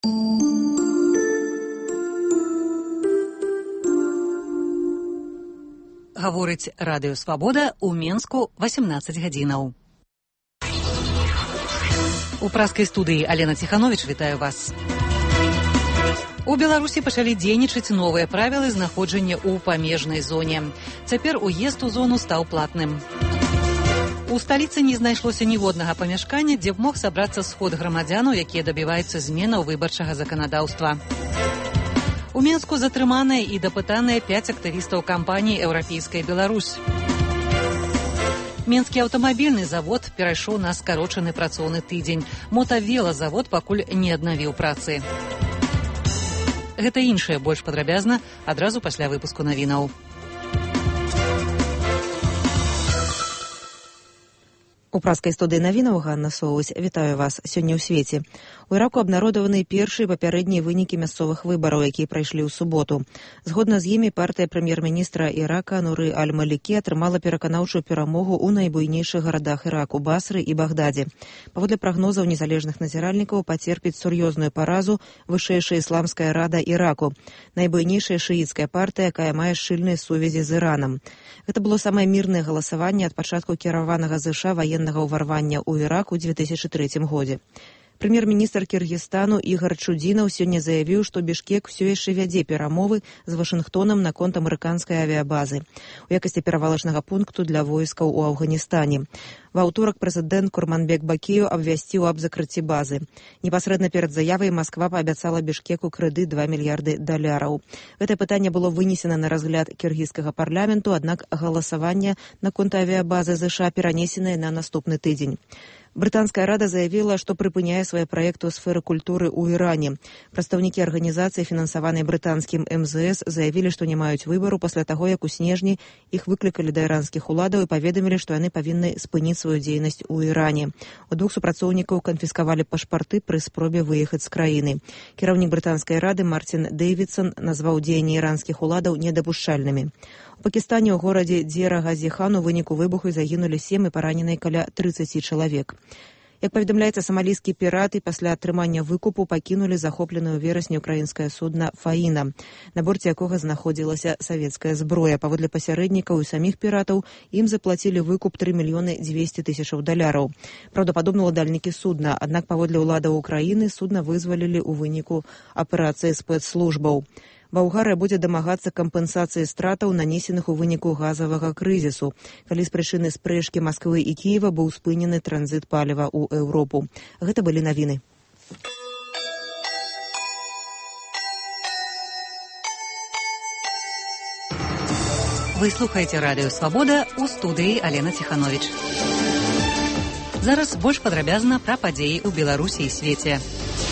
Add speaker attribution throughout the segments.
Speaker 1: Гаворыць Радыё Свабода, у Менску 18 гадзінаў. У праскай студыі Алена Ціхановіч, вітаю вас. У Беларусі пачалі дзейнічаць новыя правілы знаходжання ў памежнай зоне. Цяпер уезд у зону стаў платным. У сталіцы не знайшлося ніводнага памяшкання, дзе б мог сабрацца сход грамадзянаў, якія дабіваюцца зменаў выбарчага заканадаўства. У Менску затрыманыя і дапытаныя 5 актывістаў кампаніі «Еўрапейская Беларусь». Менскі аўтамабільны завод перайшоў на скарочаны працоўны тыдзень. Мотавелазавод пакуль не аднавіў працы. Гэта іншае больш падрабязна адразу пасля выпуску навінаў.
Speaker 2: У праскай студыі навінаў Ганна Соўваць. Вітаю вас. Сёння ў свеце. У Іраку абнародаваны першыя папярэднія вынікі мясцовых выбараў, якія прайшлі ў суботу. Згодна з імі, партыя прэм'ер-міністра Ірака Нуры Аль-Малікі атрымала пераканаўчую перамогу ў найбуйнейшых гарадах Іраку – Басры і Багдадзе. Паводле прагнозаў незалежных назіральнікаў, пацерпіць сур'ёзную паразу вышэйшая ісламская рада Іраку, найбуйнейшая шыіцкая партыя, якая мае шчыльныя сувязі з Іранам. Гэта было самае мірнае галасаванне ад пачатку кіраванага ЗША военнага ўварвання ў Ірак у 2003 годзе. Прэм'ер-міністр Кіргізстану Ігар Чудзінаў сёння заявіў, што Бішкек усё яшчэ вядзе перамовы з Вашынгтонам наконт амерыканскай авіябазы у якасці перавалачнага пункту для войскаў у Афганістане. Ва ўторак прэзідэнт Курманбек Бакіеў абвясціў аб закрыцці базы. Непасрэдна перад заявай Масква паабяцала Бішкеку крэдыт $2 мільярды. Гэтае пытанне было вынесена на разгляд кіргізскага парламенту, аднак галасаванне наконт авіябазы ЗША перанесенае на наступны тыдзень. Брытанская рада заявіла, што прыпыняе свае праекты ў сферы культуры ў Іране. Прадстаўнікі арганізацыі, фінансаванай брытанскім МЗС, заявілі, што не маюць выбару пасля таго, як у снежні іх выклікалі да іранскіх уладаў і паведамілі, што яны павінны спыніць сваю дзейнасць у Іране. У 2 супрацоўнікаў канфіскавалі пашпарты пры спробе выехаць з краіны. Кіраўнік брытанскай рады Мартин Дэйвідсон назваў дзеянні іранскіх уладаў недапушчальнымі. У Пакістане ў горадзе Дзера-Газі-хан у выніку выбуху загінулі 7 і параненыя каля 30 чалавек. Як паведамляецца, самалійскі піраты пасля атрымання выкупу пакінулі захопленую ў верасні ўкраінскае судна «Фаіна», на борце якога знаходзілася савецкая зброя. Паводле пасярэднікаў і саміх піратаў ім заплацілі выкуп $3 200 000. Праўдападобна, ўладальнікі судна, аднак паводле ўладаў Украіны судна вызвалілі ў выніку аперацыі спецслужбаў. Балгарыя будзе дамагацца кампенсацыі стратаў, нанесеных у выніку газавага крызісу, калі з прычыны спрэчкі Масквы і Кіева быў спынены транзіт паліва ў Еўропу. Гэта былі навіны.
Speaker 1: Вы слухаеце Радыё Свабода, у студыі Алена Ціхановіч. Зараз больш падрабязна пра падзеі ў Беларусі і свеце.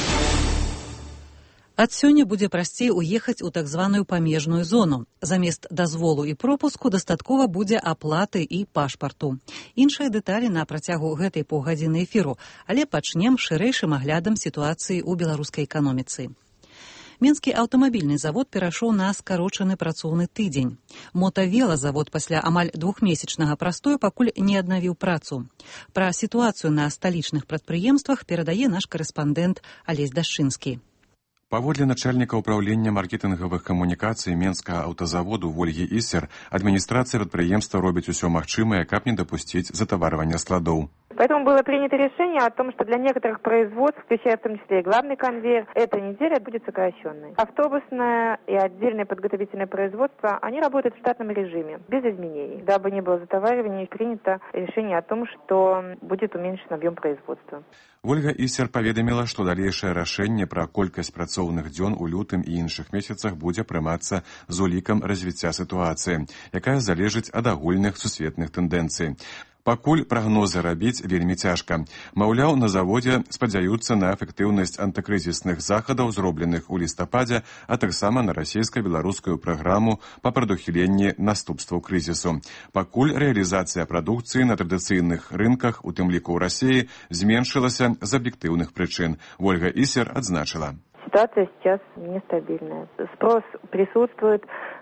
Speaker 1: Ад сёння будзе прасцей уехаць у так званую памежную зону. Замест дазволу і пропуску дастаткова будзе аплаты і пашпарту. Іншыя дэталі на працягу гэтай паўгадзіны эфіру, але пачнем шырэйшым аглядам сітуацыі ў беларускай эканоміцы. Менскі аўтамабільны завод перайшоў на скарочаны працоўны тыдзень. Мотавелазавод пасля амаль 2-месячнага прастою пакуль не аднавіў працу. Пра сітуацыю на сталічных прадпрыемствах перадае наш карэспандэнт Алесь Дашчынскі.
Speaker 3: Паводле начальніка ўправлення маркетынгавых камунікацый Менскага аўтазаводу Вольгі Ісер, адміністрацыя прадпрыемства робіць усё магчымае, каб не дапусціць затаварвання складоў.
Speaker 4: Поэтому было принято решение о том, что для некоторых производств, включая в том числе и главный конвейер, эта неделя будет сокращенной. Автобусное и отдельное подготовительное производство, они работают в штатном режиме, без изменений. Дабы не было затоваривания, принято решение о том, что будет уменьшен объем производства.
Speaker 3: Вольга Ісер паведаміла, што далейшае рашэнне пра колькасць працоўных дзён у лютым і іншых месяцах будзе прымацца з улікам развіцця сітуацыі, якая залежыць ад агульных сусветных тэндэнцый. Пакуль прагнозы рабіць вельмі цяжка. Маўляў, на заводзе спадзяюцца на эфектыўнасць антыкрызісных захадаў, зробленых у лістападзе, а таксама на расійска-беларускую праграму па прадухіленні наступстваў крызісу. Пакуль рэалізацыя прадукцыі на традыцыйных рынках, у тым ліку ў Расіі, зменшылася з аб'ектыўных прычын. Вольга Ісер адзначыла.
Speaker 4: Ситуация сейчас нестабильная. Спрос присутствует,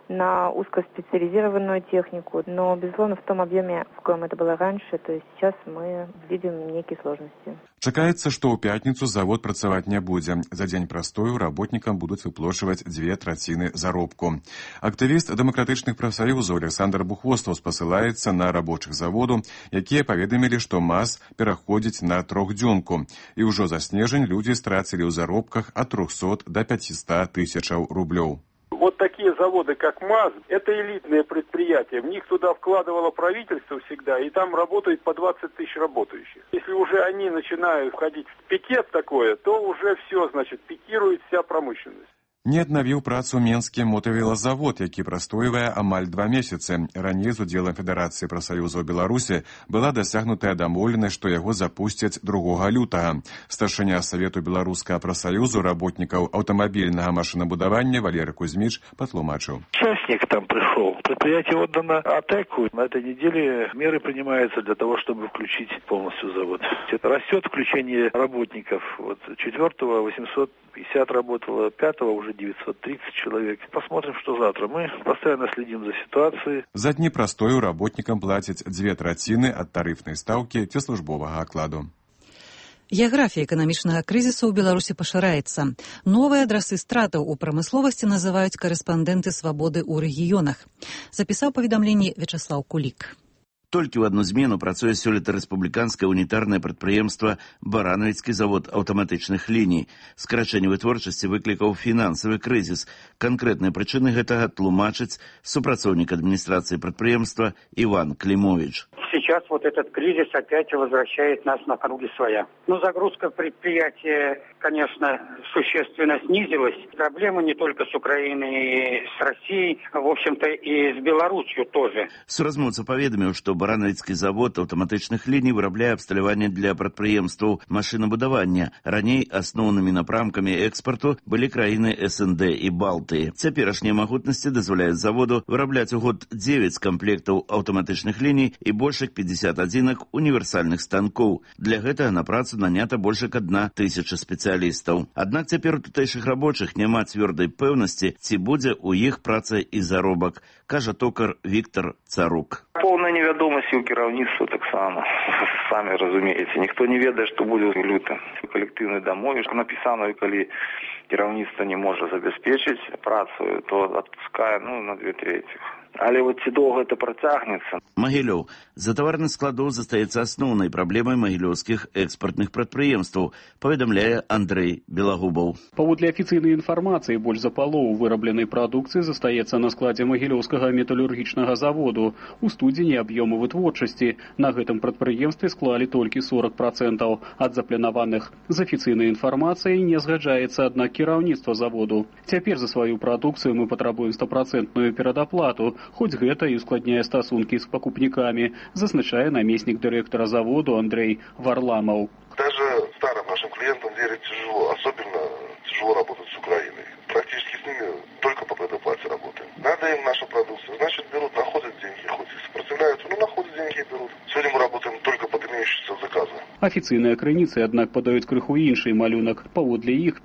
Speaker 4: на узкоспециализированную технику. Но, безусловно, в том объеме, в коем это было раньше, то есть сейчас мы видим некие сложности.
Speaker 3: Чакаецца, што ў пятніцу завод працаваць не будзе. За дзень прастою работнікам будуць выплачваць 2/3 заробку. Актывіст дэмакратычных прафсаюзаў Александр Бухвостаў спасылаецца на рабочых заводу, якія паведамілі, што МАЗ пераходзіць на трохдзёнку. І ўжо за снежань людзі страцілі ў заробках ад 300 до 500 тысячаў рублёў.
Speaker 5: Вот такие заводы, как МАЗ, это элитные предприятия. В них туда вкладывало правительство всегда, и там работает по 20 тысяч работающих. Если уже они начинают входить в пикет такое, то уже все, значит, пикирует вся промышленность.
Speaker 3: Не аднавіў працу менскі мотавелазавод, які прастойвае амаль 2 месяцы. Раней з удзелам Федэрацыі прафсаюзаў Беларусі была дасягнутая дамоўленасць, што яго запусцяць 2 лютага. Старшыня Савету беларускага прафсаюзу работнікаў аўтамабільнага машынабудавання Валерий Кузьміч патлумачыў.
Speaker 6: Частник там пришел. Предприятие отдано АТЭКу. На этой неделе меры принимаются для того, чтобы включить полностью завод. Это растет включение работников. Вот 4-го 850 работало, 5-го уже 930 человек. Посмотрим, что завтра. Мы постоянно следим за ситуацией.
Speaker 3: За дні прастою работнікам плацяць 2/3 ад тарыфнай стаўкі ці службовага акладу.
Speaker 1: Геаграфія эканамічнага крызісу ў Беларусі пашыраецца. Новыя адрасы стратаў у прамысловасці называюць корэспандэнты свабоды ў рэгіёнах. Запісаў паведамленне Вячаслаў Кулік.
Speaker 7: Толькі ў адну змену працуе сёлета рэспубліканскае унітарнае прадпрыемства Баранавіцкі завод аўтаматычных ліній. Скарачэнне вытворчасці выклікаў фінансавы крызіс. Канкрэтныя прычыны гэтага тлумачыць супрацоўнік адміністрацыі прадпрыемства Іван Клімович.
Speaker 8: Сейчас вот этот кризис опять возвращает нас на круги своя. Но загрузка предприятия, конечно, существенно снизилась. Проблемы не только с Украиной и с Россией, в общем-то и с Беларусью тоже.
Speaker 7: Суразмоўца паведаміў, што Баранавіцкі завод аўтаматычных ліній вырабляе абсталяванне для прадпрыемстваў машынабудавання. Раней асноўнымі напрамкамі экспарту былі краіны СНД і Балтыі. Цяперашнія магутнасці дазваляюць заводу вырабляць у год 9 камплектаў аўтаматычных ліній і больш 50 адзінак універсальных станкоў. Для гэтага на працу нанята больш 1000 спецыялістаў. Аднак цяпер у тутэйшых рабочых няма цвёрдай пэўнасці, ці будзе ў іх праца і заробак, кажа токар Віктор Царук.
Speaker 9: Поўная невядомасць у кіраўніцтва таксама. Самі разумееце, ніхто не ведае, што будзе ў лютым. Калектыўны дамове напісана, калі кіраўніцтва не можа забяспечыць працу, то адпускае на 2/3. Але вот ці доўга это працягнецца.
Speaker 7: Магілёў. Затаварных складоў застаецца асноўнай праблемай магілёўскіх экспартных прадпрыемстваў, паведамляе Андрэй Белагубаў.
Speaker 10: Паводле афіцыйнай інфармацыі, больш за палову вырабленай прадукцыі застаецца на складзе магілёўскага металургічнага заводу. У студзені аб'ёмы вытворчасці на гэтым прадпрыемстве склалі толькі 40% ад запланаваных. З афіцыйнай інфармацыяй не згаджаецца аднак кіраўніцтва заводу. Цяпер за сваю прадукцыю мы патрабуем 100% перадаплату, хоць гэта і ускладняе стасункі з пакупнікамі, зазначае намеснік дырэктара заводу Андрей Варламаў.
Speaker 11: Даже старым нашим клиентам верить тяжело, особенно тяжело работать с Украиной. Практически с ними только по предоплате работаем. Надо им нашу продукцию, значит берут, находят деньги, хоть и сопротивляются, но находят деньги и берут. Сегодня мы работаем только под имеющиеся заказы.
Speaker 10: Афіцыйныя крыніцы, аднак, падаюць крыху іншы малюнак. Паводле іх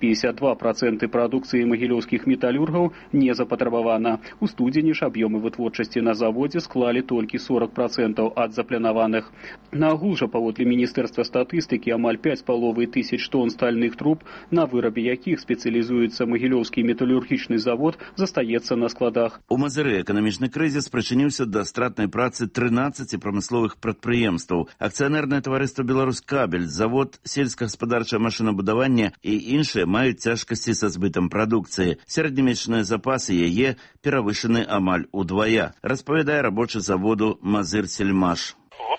Speaker 10: 52% прадукцыі магілёўскіх металюргаў не запатрабавана. У студзені ж аб'ёмы вытворчасці на заводзе склалі толькі 40% ад запланаваных. Наагул жа, паводле Міністэрства статыстыкі, амаль 5500 тонн стальных труб, на вырабе якіх спецыялізуецца магілёўскі металургічны завод, застаецца на складах.
Speaker 7: У Мазыры эканамічны крызіс прычыніўся да стратнай працы 13 прамысловых прадпрыемстваў. Акцыянернае таварыства «Беларускабель», завод сельскагаспадарчае машынабудавання і іншыя маюць цяжкасці са збытам прадукцыі. Сярэднемесячныя запасы яе перавышаны амаль удвая, распавядае рабочы заводу «Мазыр-Сельмаш».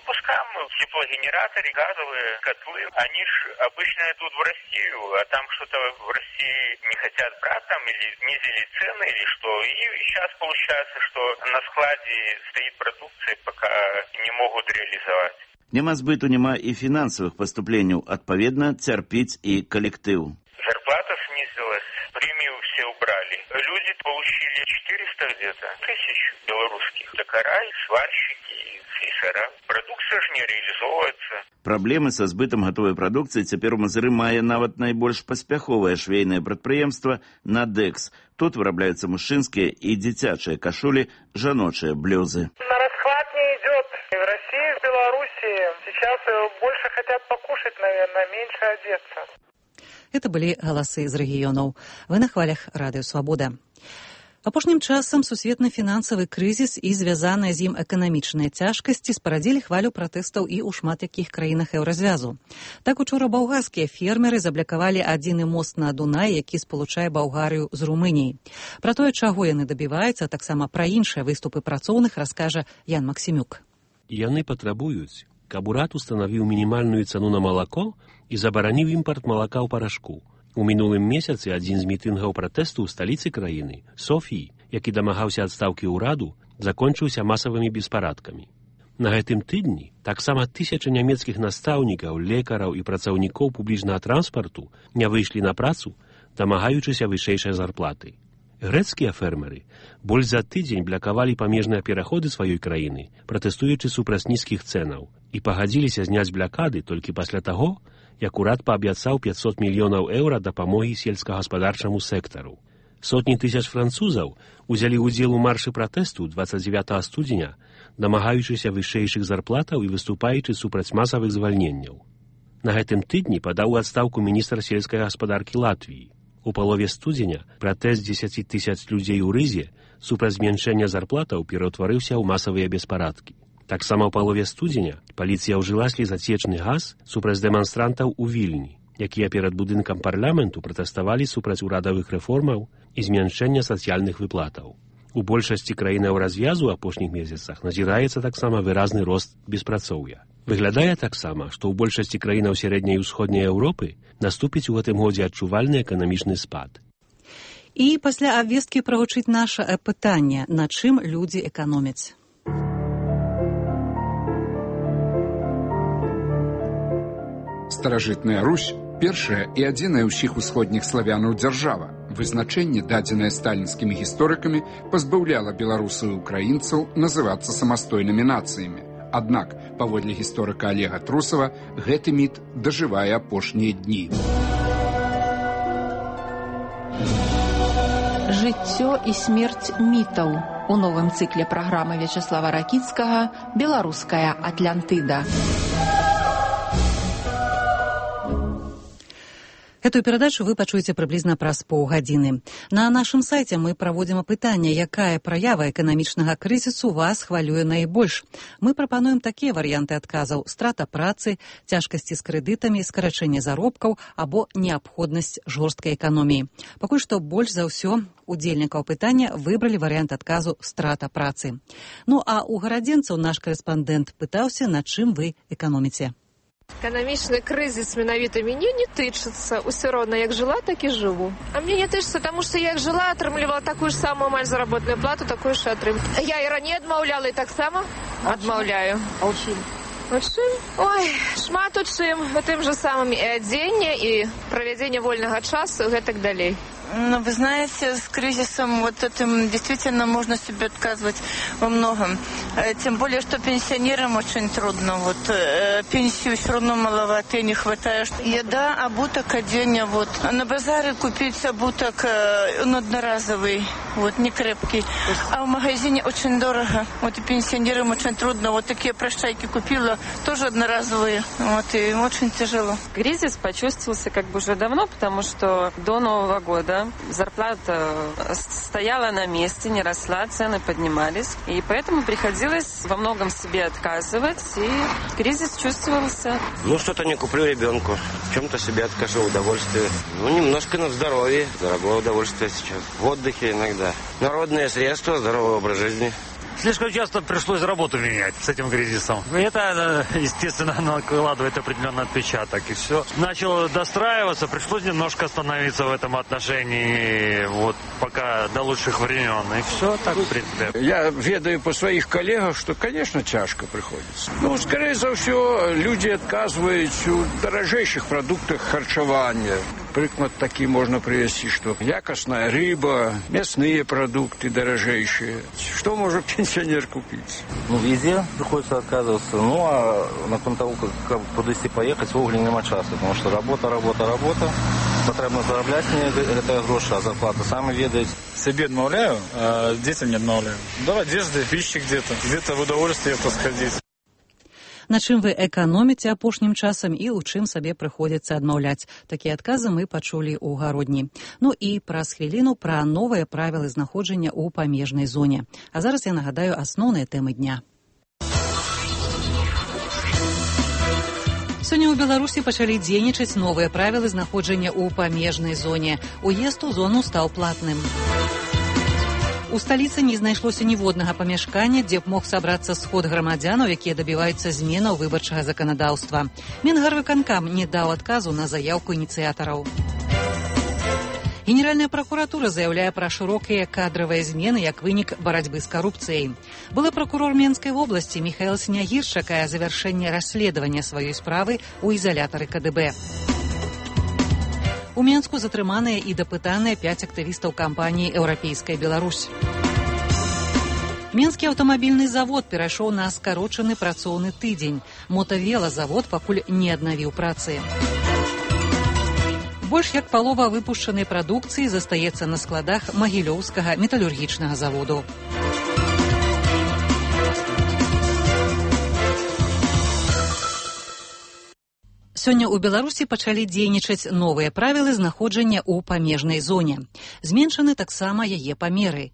Speaker 12: Теплогенераторы, газовые котлы, они же обычно идут в Россию, а там что-то в России не хотят брать там или снизили цены или что. И сейчас получается, что на складе стоит продукция, пока не могут реализовать.
Speaker 7: Няма збыту, няма і фінансавых паступленняў, адпаведна цярпіць і калектыў.
Speaker 12: Зарплата снизилась. снизилась, премию все убрали. Люди получили 400 где-то тысяч белорусских. Токара, сварщики, слесара. Продукция же не реализовывается.
Speaker 7: Праблемы са збытам гатовай прадукцыі цяпер у Мазыры мае нават найбольш паспяховае швейнае прадпрыемства «Надекс». Тут вырабляюцца мужчынскія і дзіцячыя кашулі, жаночыя блюзы.
Speaker 13: На расклад не идет. В России, в Беларуси сейчас больше хотят покушать, наверное, меньше одеться.
Speaker 1: Это былі галасы з рэгіёнаў. Вы на хвалях Радыё Свабода. Апошнім часам сусветны фінансавы крызіс і звязаныя з ім эканамічныя цяжкасці спарадзілі хвалю пратэстаў і ў шмат якіх краінах еўразвязу. Так учора балгарскія фермеры заблякавалі адзіны мост на Дунай, які спалучае Балгарыю з Румыніяй. Пра тое, чаго яны дабіваюцца, таксама пра іншыя выступы працоўных раскажа Ян Максімюк.
Speaker 14: Яны патрабуюць, каб урад устанавіў мінімальную цану на малако і забараніў імпарт малака ў парашку. У мінулым месяцы адзін з мітынгаў пратэсту ў сталіцы краіны, Софіі, які дамагаўся адстаўкі ўраду, закончыўся масавымі беспарадкамі. На гэтым тыдні таксама тысячы нямецкіх настаўнікаў, лекараў і працаўнікоў публічнага транспарту не выйшлі на працу, дамагаючыся вышэйшай зарплаты. Грэцкія фермеры больш за тыдзень блакавалі памежныя пераходы сваёй краіны, пратэстуючы супраць нізкіх цэнаў, і пагадзіліся зняць блакады толькі пасля таго, як урад паабяцаў 500 мільёнаў еўра дапамогі сельскагаспадарчаму сектару. Сотні тысяч французаў узялі ўдзел у маршы пратэсту 29 студзеня, дамагаючыся вышэйшых зарплатаў і выступаючы супраць масавых звальненняў. На гэтым тыдні падаў у адстаўку міністр сельскай гаспадаркі Латвіі. У палове студзеня пратэст 10 тысяч людзей у Рызе супраць зменшэння зарплатаў пераўтварыўся ў масавыя беспарадкі. Таксама ў палове студзеня паліцыя ўжыла слезацечны газ супраць дэманстрантаў у Вільні, якія перад будынкам парламенту пратэставалі супраць урадавых рэформаў і змяншэння сацыяльных выплатаў. У большасці краінаў развязу ў апошніх месяцах назіраецца таксама выразны рост беспрацоўя. Выглядае таксама, што ў большасці краінаў сярэдняй і ўсходняй Еўропы наступіць у гэтым годзе адчувальны эканамічны спад.
Speaker 1: І пасля абвесткі прагучыць наша пытанне, на чым людзі эканомяць.
Speaker 15: Старажытная Русь – першая і адзіная ўсіх усходніх славянаў дзяржава. Вызначэнне, дадзенае сталінскімі гісторыкамі, пазбаўляла беларусаў і украінцаў называцца самастойнымі нацыямі. Аднак, паводле гісторыка Олега Трусава, гэты міт дажывае апошнія дні.
Speaker 16: Жыццё і смерць мітаў. У новым цыкле праграмы Вячеслава Ракіцкага «Беларуская Атлантыда».
Speaker 1: Эту перадачу вы пачуеце прыблізна праз паўгадзіны. На нашым сайце мы праводзім апытанне, якая праява эканамічнага крызісу вас хвалюе найбольш. Мы прапануем такія варыянты адказаў: страта працы, цяжкасці з крэдытамі, скарачэнне заробкаў або неабходнасць жорсткай эканоміі. Пакуль што больш за ўсё удзельнікаў пытання выбралі варыянт адказу страта працы. Ну а у гарадзенцаў наш корэспандэнт пытаўся, на чым вы эканоміце.
Speaker 17: Экономичный кризис менавіта мяне не тычыцца. Усё роўна, як жыла, так і жыву. А мне не тычыцца, таму што як жыла, атрымлівала такую ж самую амаль заработную плату, такую ж атрым. Я і раней адмаўляла, і таксама адмаўляю. А ў чым? У чым? Ой, шмат у чым. У тым же самым і адзенне, і правядзенне вольнага часу, і гэтак далей.
Speaker 18: Ну, вы знаете, с кризисом вот этим действительно можно себе отказывать во многом. Тем более, что пенсионерам очень трудно. Вот пенсию все равно маловато, не хватает. Еда, обуток, оденье. Вот. А на базаре купить обуток одноразовый, вот, не крепкий. А в магазине очень дорого. Вот и пенсионерам очень трудно. Вот такие прощайки купила, тоже одноразовые. Вот, и очень тяжело.
Speaker 19: Кризис почувствовался как бы уже давно, потому что до Нового года зарплата стояла на месте, не росла, цены поднимались. И поэтому приходилось во многом себе отказывать, и кризис чувствовался.
Speaker 20: Ну, что-то не куплю ребенку, в чем-то себе откажу удовольствие. Ну, немножко на здоровье, дорогое удовольствие сейчас. В отдыхе иногда. Народные средства, здоровый образ жизни.
Speaker 21: Слишком часто пришлось работу менять с этим кризисом. Это, естественно, накладывает определенный отпечаток. И все. Начал достраиваться, пришлось немножко остановиться в этом отношении, вот пока до лучших времен. И все так, в принципе.
Speaker 22: Я ведаю по своих коллегах, что, конечно, тяжко приходится. Ну, скорее за все, люди отказывают в дорожайших продуктах харчевания. Приклад такі можна привести, что якостная рыба, мясные продукты дорожайшие. Что может пенсионер купить?
Speaker 2: Везде приходится отказываться. А на того, как кудись поехать, в угле нема часу, потому что работа. Потрібно заробляти мені гроші, а зарплата самі ведають.
Speaker 4: Себе отмовляю, а детям не отмовляю. Да, одежды, пищи где-то в удовольствие сходить.
Speaker 1: На чым вы эканоміце апошнім часам і ў чым сабе прыходзіцца адмаўляць. Такія адказы мы пачулі ў гародні. І праз хвіліну пра новыя правілы знаходжання ў памежнай зоне. А зараз я нагадаю асноўныя тэмы дня. Сёння ў Беларусі пачалі дзейнічаць новыя правілы знаходжання ў памежнай зоне. Уезд у зону стаў платным. У сталіцы не знайшлося ніводнага памяшкання, дзе б мог сабрацца сход грамадзянаў, якія дабіваюцца зменаў выбарчага заканадаўства. Мінгарвыканкам не даў адказу на заяўку ініцыятараў. Генеральная прокуратура заяўляе пра шырокія кадравыя змены як вынік барацьбы з карупцыяй. Былы прокурор Менскай вобласці Михаил Снягір чакае завяршэння расследавання сваёй справы ў ізалятары КДБ. У Менску затрыманыя і дапытаныя 5 актывістаў кампаніі «Еўрапейская Беларусь». Менскі аўтамабільны завод перайшоў на скарочаны працоўны тыдзень. Мотавелазавод пакуль не аднавіў працы. Больш як палова выпушчанай прадукцыі застаецца на складах Магілёўскага металургічнага заводу. Сёння ў Беларусі пачалі дзейнічаць новыя правілы знаходжання ў памежнай зоне. Зменшаны таксама яе памеры.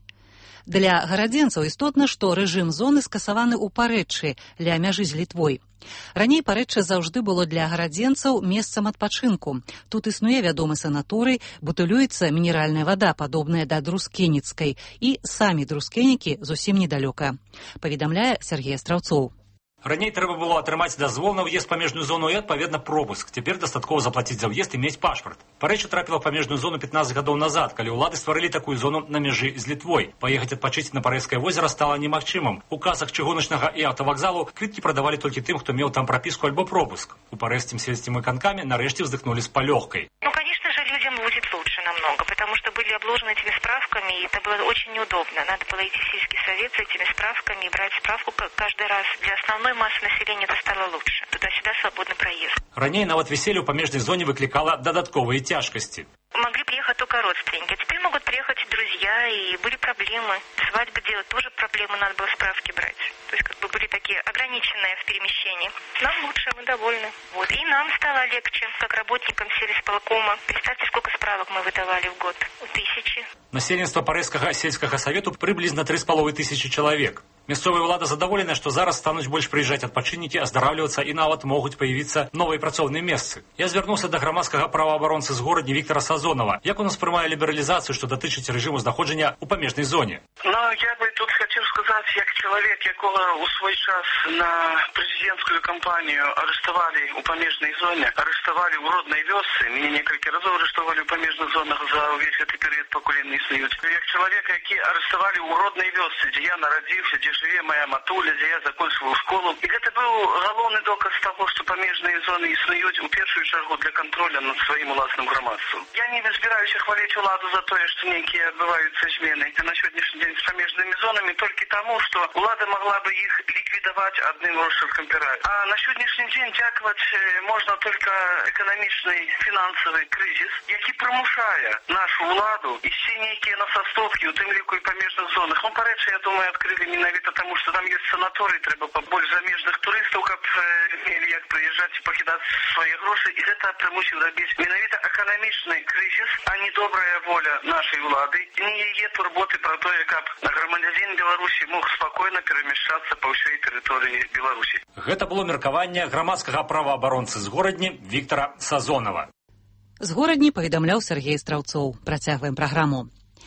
Speaker 1: Для гарадзенцаў істотна, што рэжым зоны скасаваны ў Парэччы, ля мяжы з Літвой. Раней Парэчча заўжды было для гарадзенцаў месцам адпачынку. Тут існуе вядомы санаторый, бутылюецца мінеральная вада, падобная да друскеніцкай, і самі друскенікі зусім недалёка. Паведамляе Сергей Астраўцоў.
Speaker 23: Раней трэба было атрымаць дазвол на ўезд памежную зону і, адпаведна, пропуск. Цяпер дастаткова заплаціць за ўезд і мець пашпарт. Парэчча трапіла ў памежную зону 15 гадоў назад, калі ўлады стварылі такую зону на мяжы з Літвой. Паехаць адпачыць на Парэчскае возера стала немагчымым. У касах чыгуначнага і аўтавакзалу квіткі прадавалі толькі тым, хто меў там прапіску альбо пропуск. У парэчскім сельскім выканкаме нарэшце вздыхнулі з палёгкай.
Speaker 24: Конечно же, людям будет лучше намного, потому что были обложены этими справками, и это было очень неудобно. Надо было идти в сельский совет с этими справками и брать справку каждый раз. Для основной массы населения это стало лучше. Туда-сюда свободный проезд.
Speaker 23: Раней нават веселье ў памежнай зоне выклікала дадатковыя цяжкасці.
Speaker 24: Могли приехать только родственники, а теперь могут приехать друзья, и были проблемы. Свадьбы делать тоже проблемы, надо было справки брать. То есть были такие ограниченные в перемещении. Нам лучше, мы довольны. И нам стало легче, как работникам сельсполкома. Представьте, сколько справок мы выдавали в год. 1000.
Speaker 23: Насельніцтва Парэчскага сельскага савету прыблізна 3500 чалавек. Мясцовая ўлада задаволеная, што зараз стануць больш прыязджаць адпачыннікі, аздараўлівацца і нават могуць паявіцца новыя працоўныя месцы. Я звярнуўся да грамадскага праваабаронцы з горадні Віктара Сазонова. Як у нас прымае лібералізацыю, што датычыць рэжыму знаходжання ў памежнай зоне?
Speaker 25: Я бы тут хотел сказать, як человек, якого у свой час на президентскую кампанию арестовали у памежной зоне, арестовали у родной вёсы, меня несколько разов арестовали у памежных зонах за весь этот период, покуль не снуют. Як человек, які арестовали у родной вёсы, где я народился, где живе моя матуля, где я закончил школу. И это был галоўны доказ того, что памежные зоны існуюць у першую чаргу для контроля над своим уласным грамадством. Я не збираюся хвалить уладу за то, что некие отбываются змены на сегодняшний день с памежными зонами только тому, что улада могла бы их ликвидовать одним росчерком пера. А на сегодняшний день дякувати можно только экономичный финансовый кризис, який примушає нашу уладу і всі некие насостовки у тим ліку і памежних зонах. Парэчча, я думаю, открыли менавіта тому, что там есть санаторий, треба побольше замежных туристов, каб мели як приезжать и покидать свои гроши. И это примусив робить менавіта экономичный кризис, а не добрая воля нашей улады. И не яе турботы про то, каб громадянин Беларуси мог спокойно перемещаться по всей территории Беларуси.
Speaker 23: Гэта было меркаванне грамадскага праваабаронцы з горадні Віктара Сазонова.
Speaker 1: З горадні паведамляў Сергей Страўцоў. Працягваем праграму.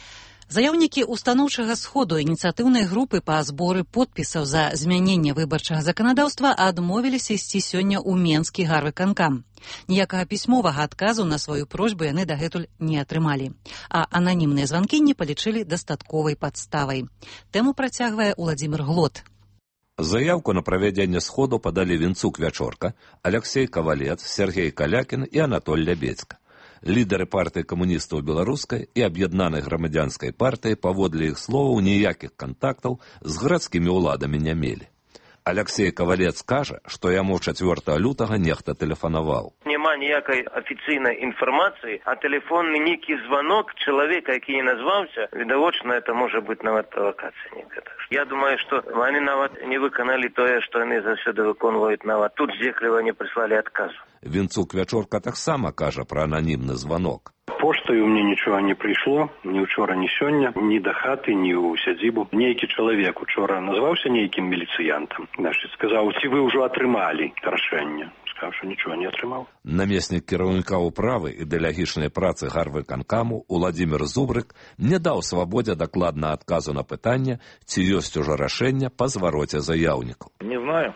Speaker 1: Заяўнікі устаноўчага сходу ініцыятыўнай групы па зборы подпісаў за змяненне выбарчага заканадаўства адмовіліся ісці сёння ў Менскі гарвыканкам. Ніякага пісьмовага адказу на сваю просьбу яны дагэтуль не атрымалі, а ананімныя званкі не палічылі дастатковай падставай. Тэму працягвае Уладзімір Глот.
Speaker 26: Заявку на правядзенне сходу падалі Вінцук Вячорка, Аляксей Кавалец, Сергей Калякін і Анатоль Лябецька. Лідары партыі камуністаў беларускай і аб'яднанай грамадзянскай партыі, паводле іх словаў, ніякіх кантактаў з гарадскімі ўладамі не мелі. Алексей Кавалец кажа, што яму 4 лютага нехта тэлефанаваў.
Speaker 3: Нема ніякай афіцыйнай інфармацыі, а тэлефонны нейкі званок чалавека, які не назваўся, відавочна, это можа быць нават правакацыя некая. Я думаю, што яны нават не выканалі тое, што яны заўсёды выконваюць нават. Тут зекліва не прыслалі адказу.
Speaker 26: Вінцук Вячорка таксама кажа пра ананімны званок.
Speaker 5: Поштою мне нічога не прыйшло, ні ўчора, ні сёння, ні да хаты, ні ў сядзібу. Нейкі чалавек учора назваўся нейкім міліцыянтам. Значыць, сказаў, ці вы ўжо атрымалі рашэнне. Сказаў, што нічога не атрымаў.
Speaker 26: Намеснік кіраўніка ўправы ідэалагічнай працы гарвыканкаму Уладзімір Зубрык не даў Свабодзе дакладна адказу на пытанне, ці ёсць ужо рашэнне па звароце заяўнікаў.
Speaker 6: Не знаю.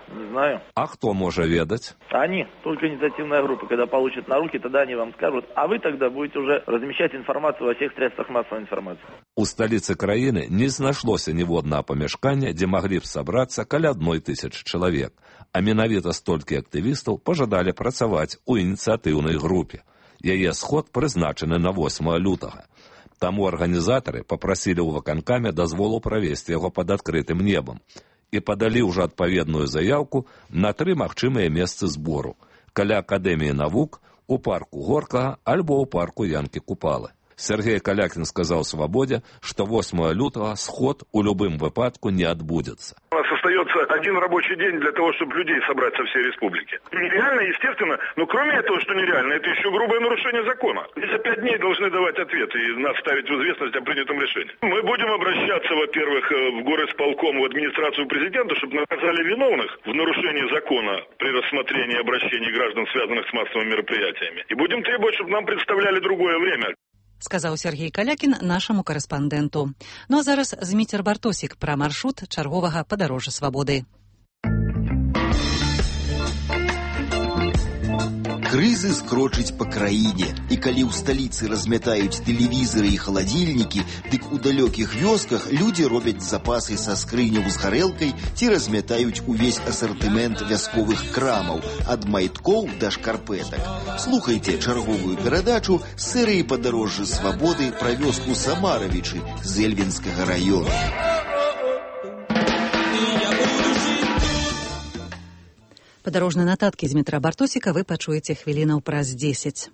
Speaker 26: А хто можа ведаць?
Speaker 6: Они, только инициативная группа, когда получат на руки, тогда они вам скажут, а вы тогда будете уже размещать информацию во всех средствах массовой информации.
Speaker 26: У сталіцы краіны не знашлося ніводнага памяшкання, дзе маглі б сабрацца каля 1000 чалавек, а менавіта столькі актывістаў пажадалі працаваць у ініцыятыўнай групе. Яе сход прызначаны на 8 лютага. Таму арганізатары папрасілі ў выканкаме дазволу правесці яго пад адкрытым небам і падалі ўжо адпаведную заяўку на 3 магчымыя месцы збору каля Акадэміі навук, у парку Горкага альбо ў парку Янкі Купалы. Сергей Калякін сказаў Свабодзе, што 8 лютага сход у любым выпадку не адбудзецца.
Speaker 8: У нас остается один рабочий день для того, чтобы людей собрать со всей республики. Нереально, естественно, но кроме этого, что нереально, это еще грубое нарушение закона. И за 5 дней должны давать ответ и нас ставить в известность о принятом решении. Мы будем обращаться, во-первых, в горисполком, в администрацию президента, чтобы наказали виновных в нарушении закона при рассмотрении обращений граждан, связанных с массовыми мероприятиями. И будем требовать, чтобы нам представляли другое время.
Speaker 1: Сказаў Сергей Калякін нашаму карэспандэнту. Ну а зараз Зміцер Бартосік пра маршрут чарговага падарожжа свабоды.
Speaker 9: Крызіс крочыць па краіне, і калі ў сталіцы размятаюць тэлевізары і халадзільнікі, дык у далёкіх вёсках людзі робяць запасы са скрыняў з гарэлкай ці размятаюць увесь асартымент вясковых крамаў, ад майткоў да шкарпэтак. Слухайце чарговую перадачу з серыі «Падарожжы свабоды» пра вёску Самаравічы з Эльвінскага раёну.
Speaker 1: Падарожныя нататкі Змітра Бартосіка вы пачуеце хвілінаў праз 10.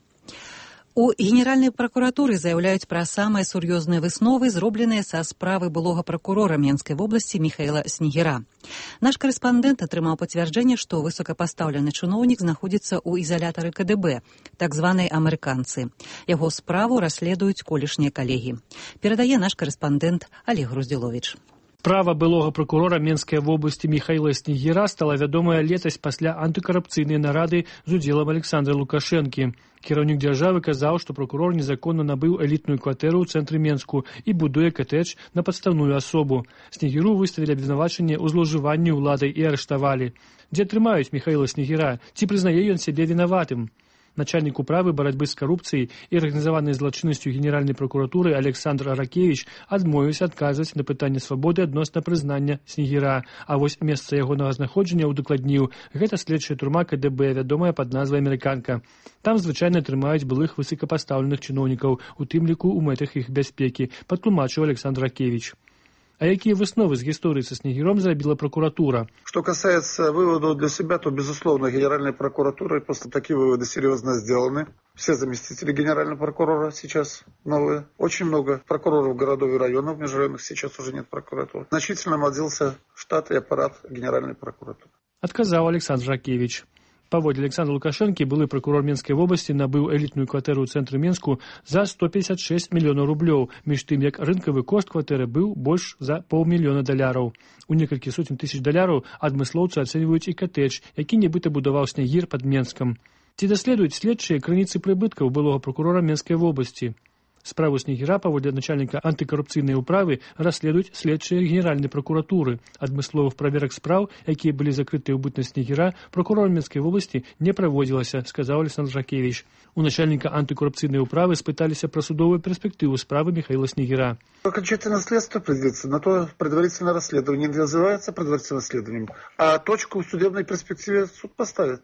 Speaker 1: У Генеральнай пракуратуры заяўляюць пра самыя сур'ёзныя высновы, зробленыя са справы былога пракурора Менскай вобласці Міхаіла Снегіра. Наш карэспандэнт атрымаў пацвярджэнне, што высокапастаўлены чыноўнік знаходзіцца ў ізалятары КДБ, так званай амерыканцы. Яго справу расследуюць колішнія калегі. Перадае наш карэспандэнт Олег Груздзіловіч.
Speaker 11: Справа былога прокурора Менскай вобласці Міхаіла Снегіра стала вядомая летась пасля антыкарупцыйнай нарады з удзелам Александра Лукашэнкі. Кіраўнік дзяржавы казаў, што прокурор незаконна набыў элітную кватэру ў цэнтры Менску і будуе катэдж на падстаўную асобу. Снегіру выставілі абвінавачанне ў злоўжыванні ўладай і арыштавалі. Дзе трымаюць Міхаіла Снегіра? Ці прызнае ён сябе вінаватым? Начальник управы барацьбы з карупцыяй і арганізаванай злачыннасцю Генеральнай пракуратуры Александр Аракевіч адмовіўся адказваць на пытанне свабоды адносна прызнання Снегіра, а вось месца ягонага знаходжання ўдакладніў. Гэта следчая турма КДБ, вядомая пад назвай «Амерыканка». Там звычайна трымаюць былых высокапастаўленых чыноўнікаў, у тым ліку ў мэтах іх бяспекі, падтлумачыў Александр Аракевіч. А какие высновы с историей со Снегиром сделала прокуратура?
Speaker 27: Что касается выводов для себя, то, безусловно, Генеральной прокуратурой просто такие выводы серьезно сделаны. Все заместители генерального прокурора сейчас новые. Очень много прокуроров городов и районов межрайонных, сейчас уже нет прокуратуры. Значительно омолодился штат и аппарат Генеральной прокуратуры.
Speaker 11: Отказал Александр Жакевич. Паводле Александра Лукашэнкі былы прокурор Менскай вобласці набыў элітную кватэру ў цэнтры Менску за 156 мільёнаў рублёў, між тым як рынкавы кошт кватэры быў больш за $500 000. У некалькі сотень тысяч даляраў адмыслоўцы ацэньваюць і катэдж, які нібыта будаваў Снегір пад Менскам. Ці даследуюць следчыя крыніцы прыбыткаў былога прокурора Менскай вобласці? Справу Снегіра паводле начальніка антыкарупцыйнай управы расследуюць следчыя Генеральнай пракуратуры. Адмысловых праверак спраў, якія былі закрыты ў бытнасць Снегіра, прокурорам Менскай вобласці не праводзілася, сказаў Александр Жакевич. У начальніка антыкарупцыйнай управы спыталіся пра судовую перспектыву справы Михаила Снегира.
Speaker 27: Окончательное следствие определится, на то предварительное расследование не называется предварительным расследованием, а точку в судебной перспективе суд поставит.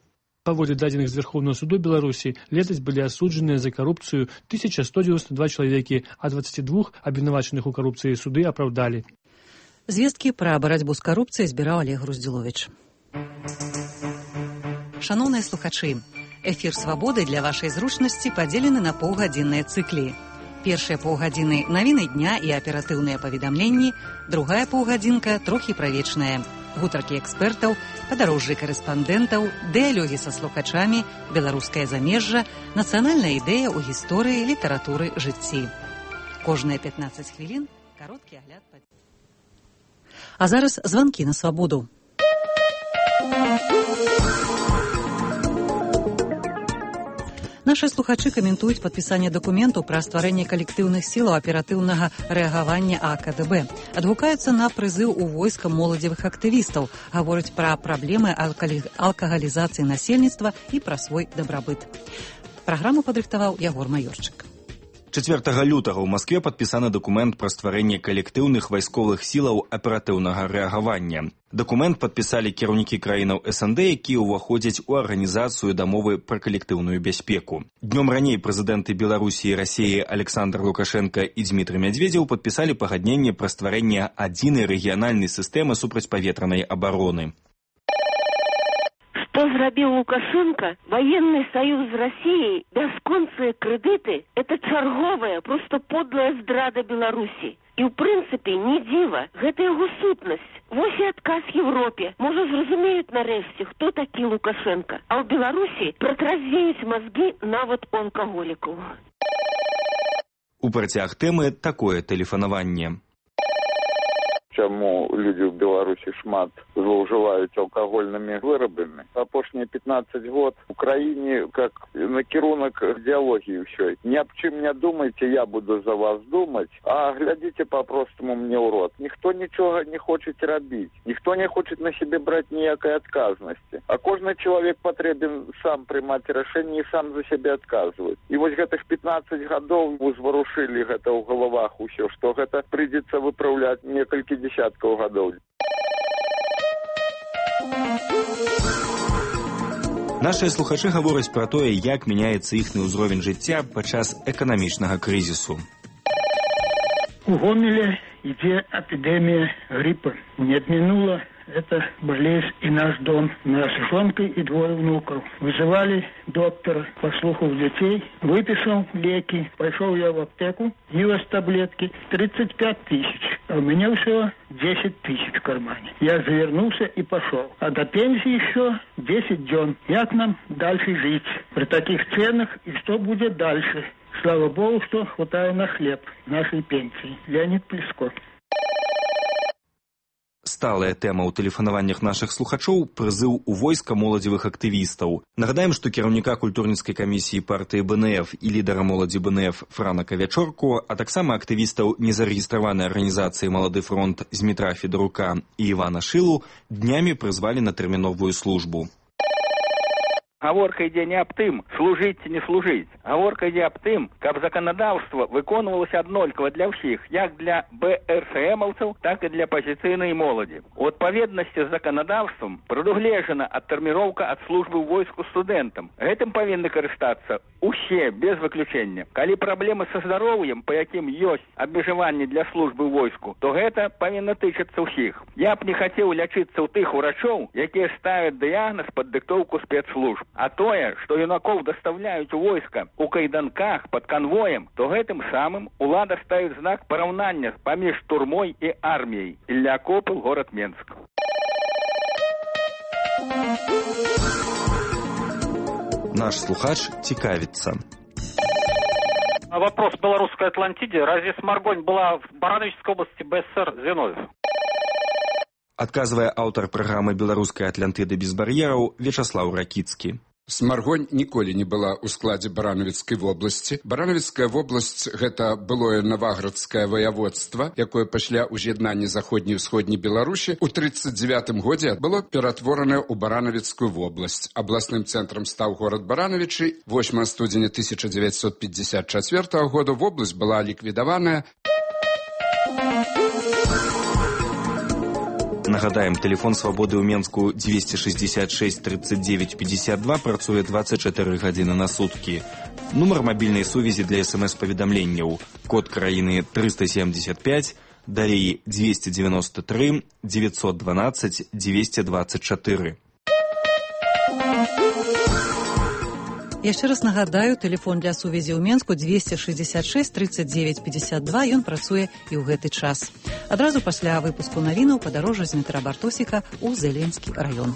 Speaker 11: Паводле дадзеных з Верховного суду Беларусі, летась былі асуджаныя за карупцыю 1192 чалавекі, а 22 абвінавачаных у карупцыі суды апраўдалі.
Speaker 1: Звесткі пра барацьбу з карупцыяй збіраў Олег Груздзіловіч. Шановныя слухачы, эфір «Свабоды» для вашай зручнасці падзелены на паўгадзінныя цыклі. Першыя паўгадзіны навіны дня і аператыўныя паведамленні, другая паўгадзінка трохі правечная. Гутаркі экспертаў, падарожжы карэспандэнтаў, дыялогі са слухачамі, беларускае замежжа, нацыянальная ідэя ў гісторыі, літаратуры, жыцці. Кожныя 15 хвілін кароткі агляд. А зараз званкі на свабоду. Нашы слухачы каментуюць падпісанне дакументу пра стварэнне калектыўных сілаў аператыўнага рэагавання АКДБ. Адгукаюцца на прызыў у войска моладзевых актывістаў, гавораць пра праблемы алкагалізацыі насельніцтва і пра свой дабрабыт. Праграму падрыхтаваў Ягор Маёрчык.
Speaker 7: 4 лютага ў Маскве падпісаны дакумент пра стварэнне калектыўных вайсковых сілаў аператыўнага рэагавання. Дакумент падпісалі кіраўнікі краінаў СНД, якія ўваходзяць у арганізацыю дамовы пра калектыўную бяспеку. Днём раней прэзідэнты Беларусі і Расіі Александр Лукашенко і Дмітрый Медведзеў падпісалі пагадненне пра стварэнне адзінай рэгіянальнай сістэмы супрацьпаветранай абароны.
Speaker 10: Что зрабіў Лукашенко? Военный союз з Россией, бясконцыя крэдыты – это чарговая, просто подлая здрада Беларусі. І ў прынцыпе не дзіва, гэта яго сутнасць. Вось і адказ Европе. Можа, зразумеюць нарэшце, хто такі Лукашенко. А ў Беларусі пратразвеюць мазгі нават у алкаголікаў.
Speaker 7: У працяг тэмы такое тэлефанаванне.
Speaker 12: Чаму людзі ў Беларусі шмат злоўжываюць алкагольнымі вырабамі. Апошнія 15 год у краіне как накірунак ідэалогіі ўсёй. Ні аб чым не думайце, я буду за вас думаць, а глядзіце па-простаму мне ў рот. Ніхто нічога не хоча рабіць, ніхто не хоча на сябе браць ніякай адказнасці. А кожны чалавек патрэбен сам прымаць рашэнне і сам за сябе адказваць. І вось гэтых 15 гадоў узварушылі гэта ў галавах усё, што гэта прыйдзецца выпраўляць некалькі десяткаў гадоў.
Speaker 7: Нашыя слухачы гавораць пра тое, як мяняецца іхны ўзровень жыцця падчас эканамічнага крызісу.
Speaker 13: У Гомеле ідзе эпідэмія гриппа. Не адмінула это болезнь и наш дом. Нас с жонкой и 2 внуков. Вызывали доктора, послухал детей, выписал леки. Пошел я в аптеку, вилась таблетки 35 тысяч. А у меня всего 10 тысяч в кармане. Я завернулся и пошел. А до пенсии еще 10 дён. Как нам дальше жить? При таких ценах и что будет дальше? Слава Богу, что хватает на хлеб нашей пенсии. Леонид Плеско.
Speaker 7: Сталая тэма ў тэлефанаваннях нашых слухачоў – прызыў у войска моладзевых актывістаў. Нагадаем, што кіраўніка культурніцкай камісіі партыі БНФ і лідара моладзі БНФ Франака Вячорку, а таксама актывістаў незарэгістраванай арганізацыі «Малады фронт» Змітра Федарука і Івана Шылу днямі прызвалі на тэрміновую службу.
Speaker 14: Гаворка ідзе не аб тым, служыць ці не служыць. Гаворка ідзе аб тым, каб заканадаўства выконвалася аднолькава для ўсіх, як для БРСМаўцаў, так і для пазіцыйнай моладзі. У адпаведнасці з заканадаўствам прадугледжана адтэрміроўка ад службы ў войску студэнтам. Гэтым павінны карыстацца усе, без выключэння. Калі праблемы са здароўем, па якім ёсць абмежаванні для службы ў войску, то гэта павінна тычыцца ўсіх. Я б не хацеў лячыцца ў тых урачоў, якія ставяць дыягназ пад дыктоўку спецслужб. А тое, што юнакоў дастаўляюць у войска у кайданках пад канвоем, то гэтым самым улада ставіць знак параўнання паміж турмой і арміяй. Ілля Копыл, горад Менск.
Speaker 7: Наш слухач цікавіцца.
Speaker 15: Вопрос в белорусской Атлантиде. Разве Сморгонь была в Барановичской области БССР Зиновьев?
Speaker 7: Адказвае аўтар праграмы беларускай Атлантыды без бар'ераў Вячаслаў Ракіцкі.
Speaker 16: Смаргонь ніколі не была ў складзе Барановіцкай вобласці. Барановіцкая вобласць – гэта былое Наваградскае ваяводства, якое пасля ўз'яднання заходняй і ўсходняй Беларусі ў 1939 годзе было ператворанае ў Барановіцкую вобласць. Абласным цэнтрам стаў горад Барановічы. 8 студзеня 1954 года вобласць была ліквідаваная.
Speaker 7: Нагадаем, телефон свабоды ў Менску 266 39 52 працуе 24 гадзіны на суткі. Нумар мабільнай сувязі для СМС-паведамленняў. Код краіны 375, далей 293 912 224.
Speaker 1: Яшчэ раз нагадаю, тэлефон для сувязі ў Менску 266 39 52, ён працуе і ў гэты час. Адразу пасля выпуску навінаў падарожжа з Дмітра Бартосіка ў Зеленскі раён.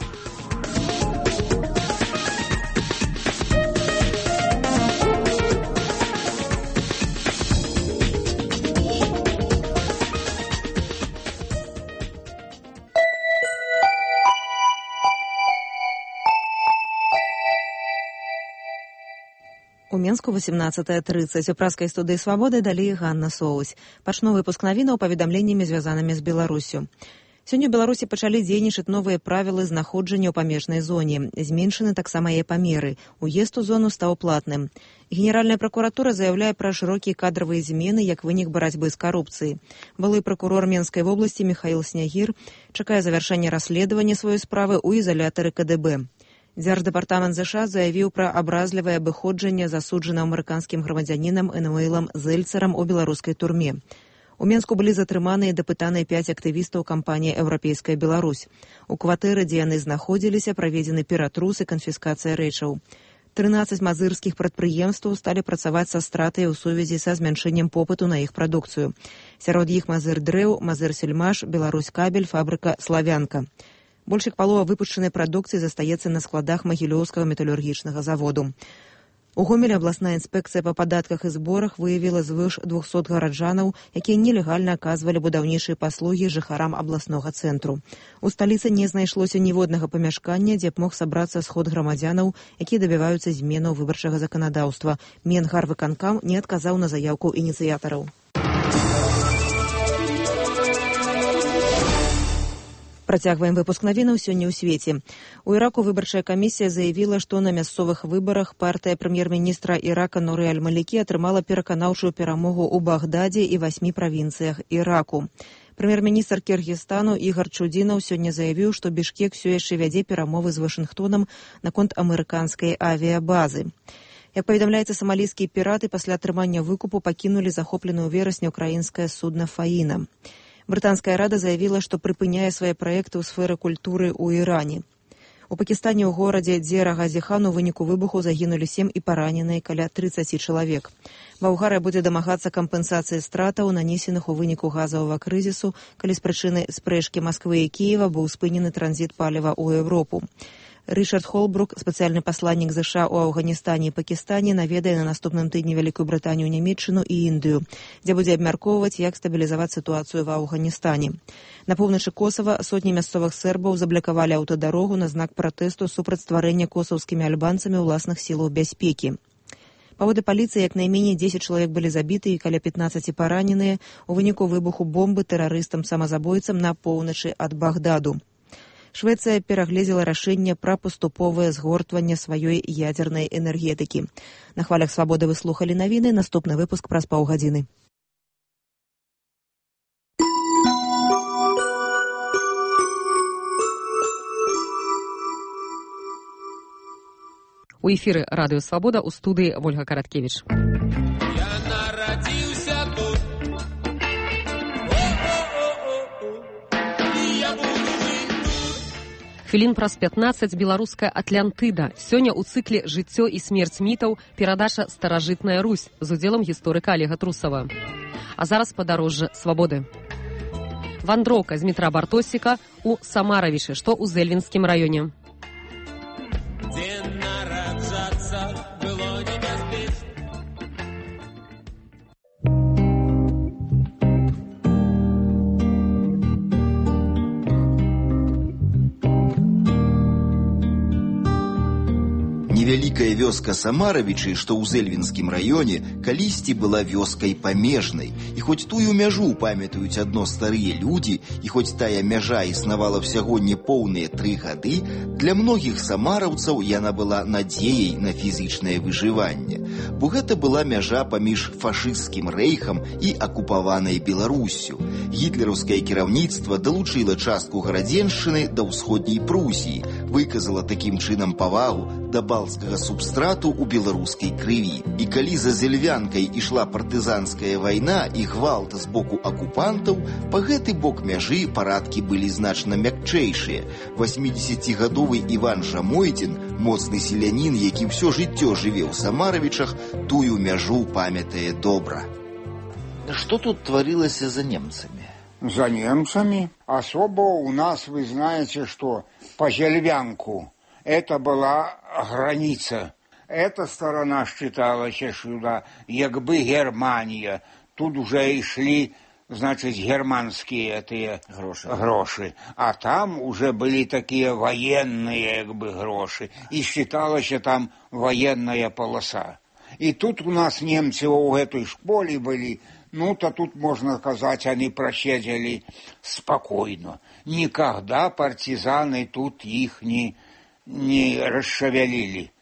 Speaker 2: У Менску 18:30. У праскай студыі «Свабоды» далей Ганна Соусь. Пачну выпуск навінаў паведамленнямі, звязанымі з Беларусю. Сёння ў Беларусі пачалі дзейнічаць новыя правілы знаходжання ў памежнай зоне. Зменшаны таксама яе памеры. Уезд у зону стаў платным. Генеральная пракуратура заяўляе пра шырокія кадравыя змены як вынік барацьбы з карупцыяй. Былы пракурор Менскай вобласці Михаил Снягір чакае завяршэння расследавання сваёй справы ў изолятары КДБ. Дзярждэпартамент ЗША заявіў пра абразлівае абыходжанне засуджаным амерыканскім грамадзянінам Энуэлам Зельцерам у беларускай турме. У Менску былі затрыманыя і дапытаныя 5 актывістаў кампаніі «Еўрапейская Беларусь». У кватэры, дзе яны знаходзіліся, праведзены ператрус і канфіскацыя рэчаў. 13 мазырскіх прадпрыемстваў сталі працаваць са стратай у сувязі са змяншэннем попыту на іх прадукцыю. Сярод іх Мазыр Дрэў, Мазыр Сельмаш, Беларусь Кабель, фабрыка «Славянка». Больш як палова выпушчанай прадукцыі застаецца на складах Магілёўскага металургічнага заводу. У Гомелі абласная інспекцыя па падатках і зборах выявіла звыш 200 гараджанаў, якія нелегальна аказвалі будаўнічыя паслугі жыхарам абласнога цэнтру. У сталіцы не знайшлося ніводнага памяшкання, дзе б мог сабрацца сход грамадзянаў, якія дабіваюцца зменаў выбарчага заканадаўства. Менгарвыканкам не адказаў на заяўку ініцыятараў. Працягваем выпуск навінаў сёння ў свеце. У Іраку выбарчая камісія заявіла, што на мясцовых выбарах партыя прэм'ер-міністра Ірака Нуры Аль-Малікі атрымала пераканаўчую перамогу ў Багдадзе і 8 правінцыях Іраку. Прэм'ер-міністр Кіргізстану Ігар Чудзінаў сёння заявіў, што Бішкек усё яшчэ вядзе перамовы з Вашынгтонам наконт амерыканскай авіябазы. Як паведамляецца, самалійскія піраты пасля атрымання выкупу пакінулі захопленае ў верасні ўкраінскае судна «Фаіна». Брытанская рада заявіла, што прыпыняе свае праекты ў сферы культуры ў Іране. У Пакістане ў горадзе Дзера-Газі-хан у выніку выбуху загінулі 7 і параненыя каля 30 чалавек. Балгарыя будзе дамагацца кампенсацыі стратаў, нанесеных у выніку газавага крызісу, калі з прычыны спрэчкі Масквы і Кіева быў спынены транзіт паліва ў Еўропу. Ричард Холбрук, спецыяльны пасланнік ЗША ў Афганістане і Пакістане, наведае на наступным тыдні Вялікую Брытанію, Нямецчыну і Індыю, дзе будзе абмяркоўваць, як стабілізаваць сітуацыю ва Афганістане. На поўначы Косава сотні мясцовых сербаў заблакавалі аўтадарогу на знак пратэсту супраць стварэння косаўскімі альбанцамі ўласных сілаў бяспекі. Паводы паліцыі, як найменей 10 чалавек былі забіты і каля 15 параненыя у выніку выбуху бомбы тэрарыстам-самазабойцам на поўначы ад Багдаду. Швецыя перагледзела рашэнне пра паступовае згортванне сваёй ядзернай энергетыкі. На хвалях свабоды вы слухалі навіны, наступны выпуск праз паўгадзіны. У эфіры радыё «Свабода», у студыі Вольга Караткевіч. Хвілін праз 15 беларуская Атлантыда. Сёння ў цыкле «Жыццё і смерць мітаў» перадача «Старажытная Русь» з удзелам гісторыка Алега Трусава. А зараз падарожжа свабоды. Вандроўка з Дмітра Бартосіка ў Самаравішы, што ў Зэльвінскім раёне.
Speaker 9: Невялікая вёска Самаравічы, што ў Зэльвінскім раёне, калісьці была вёскай памежнай. І хоць тую мяжу памятаюць адно старыя людзі, і хоць тая мяжа існавала всяго непоўныя 3 гады, для многіх самараўцаў яна была надзеяй на фізічнае выжыванне. Бо гэта была мяжа паміж фашысцкім рэйхам і акупаванай Беларуссю. Гітлераўскае кіраўніцтва далучыла частку гарадзеншчыны да ўсходняй Прусіі, выказала такім чынам павагу да балцкага субстрату ў беларускай крыві. І калі за Зельвянкай ішла партызанская вайна і гвалт з боку акупантаў, па гэты бок мяжы парадкі былі значна мякчэйшыя. 80-гадовы Іван Жамойцін, моцны селянін, які ўсё жыццё жыве ў Самаравічах, тую мяжу памятае добра.
Speaker 4: Что тут творилось за немцами?
Speaker 17: За немцами? Особо у нас, вы знаете, что по Зельвянку это была граница. Эта сторона считалась сюда, якби Германия. Тут уже и шли, значит, германские эти гроши. А там уже были такие военные, якби, гроши. И считалась там военная полоса. И тут у нас немцы в этой школе были. Ну-то тут, можно сказать, они просидели спокойно. Никогда партизаны тут их не расшевелили.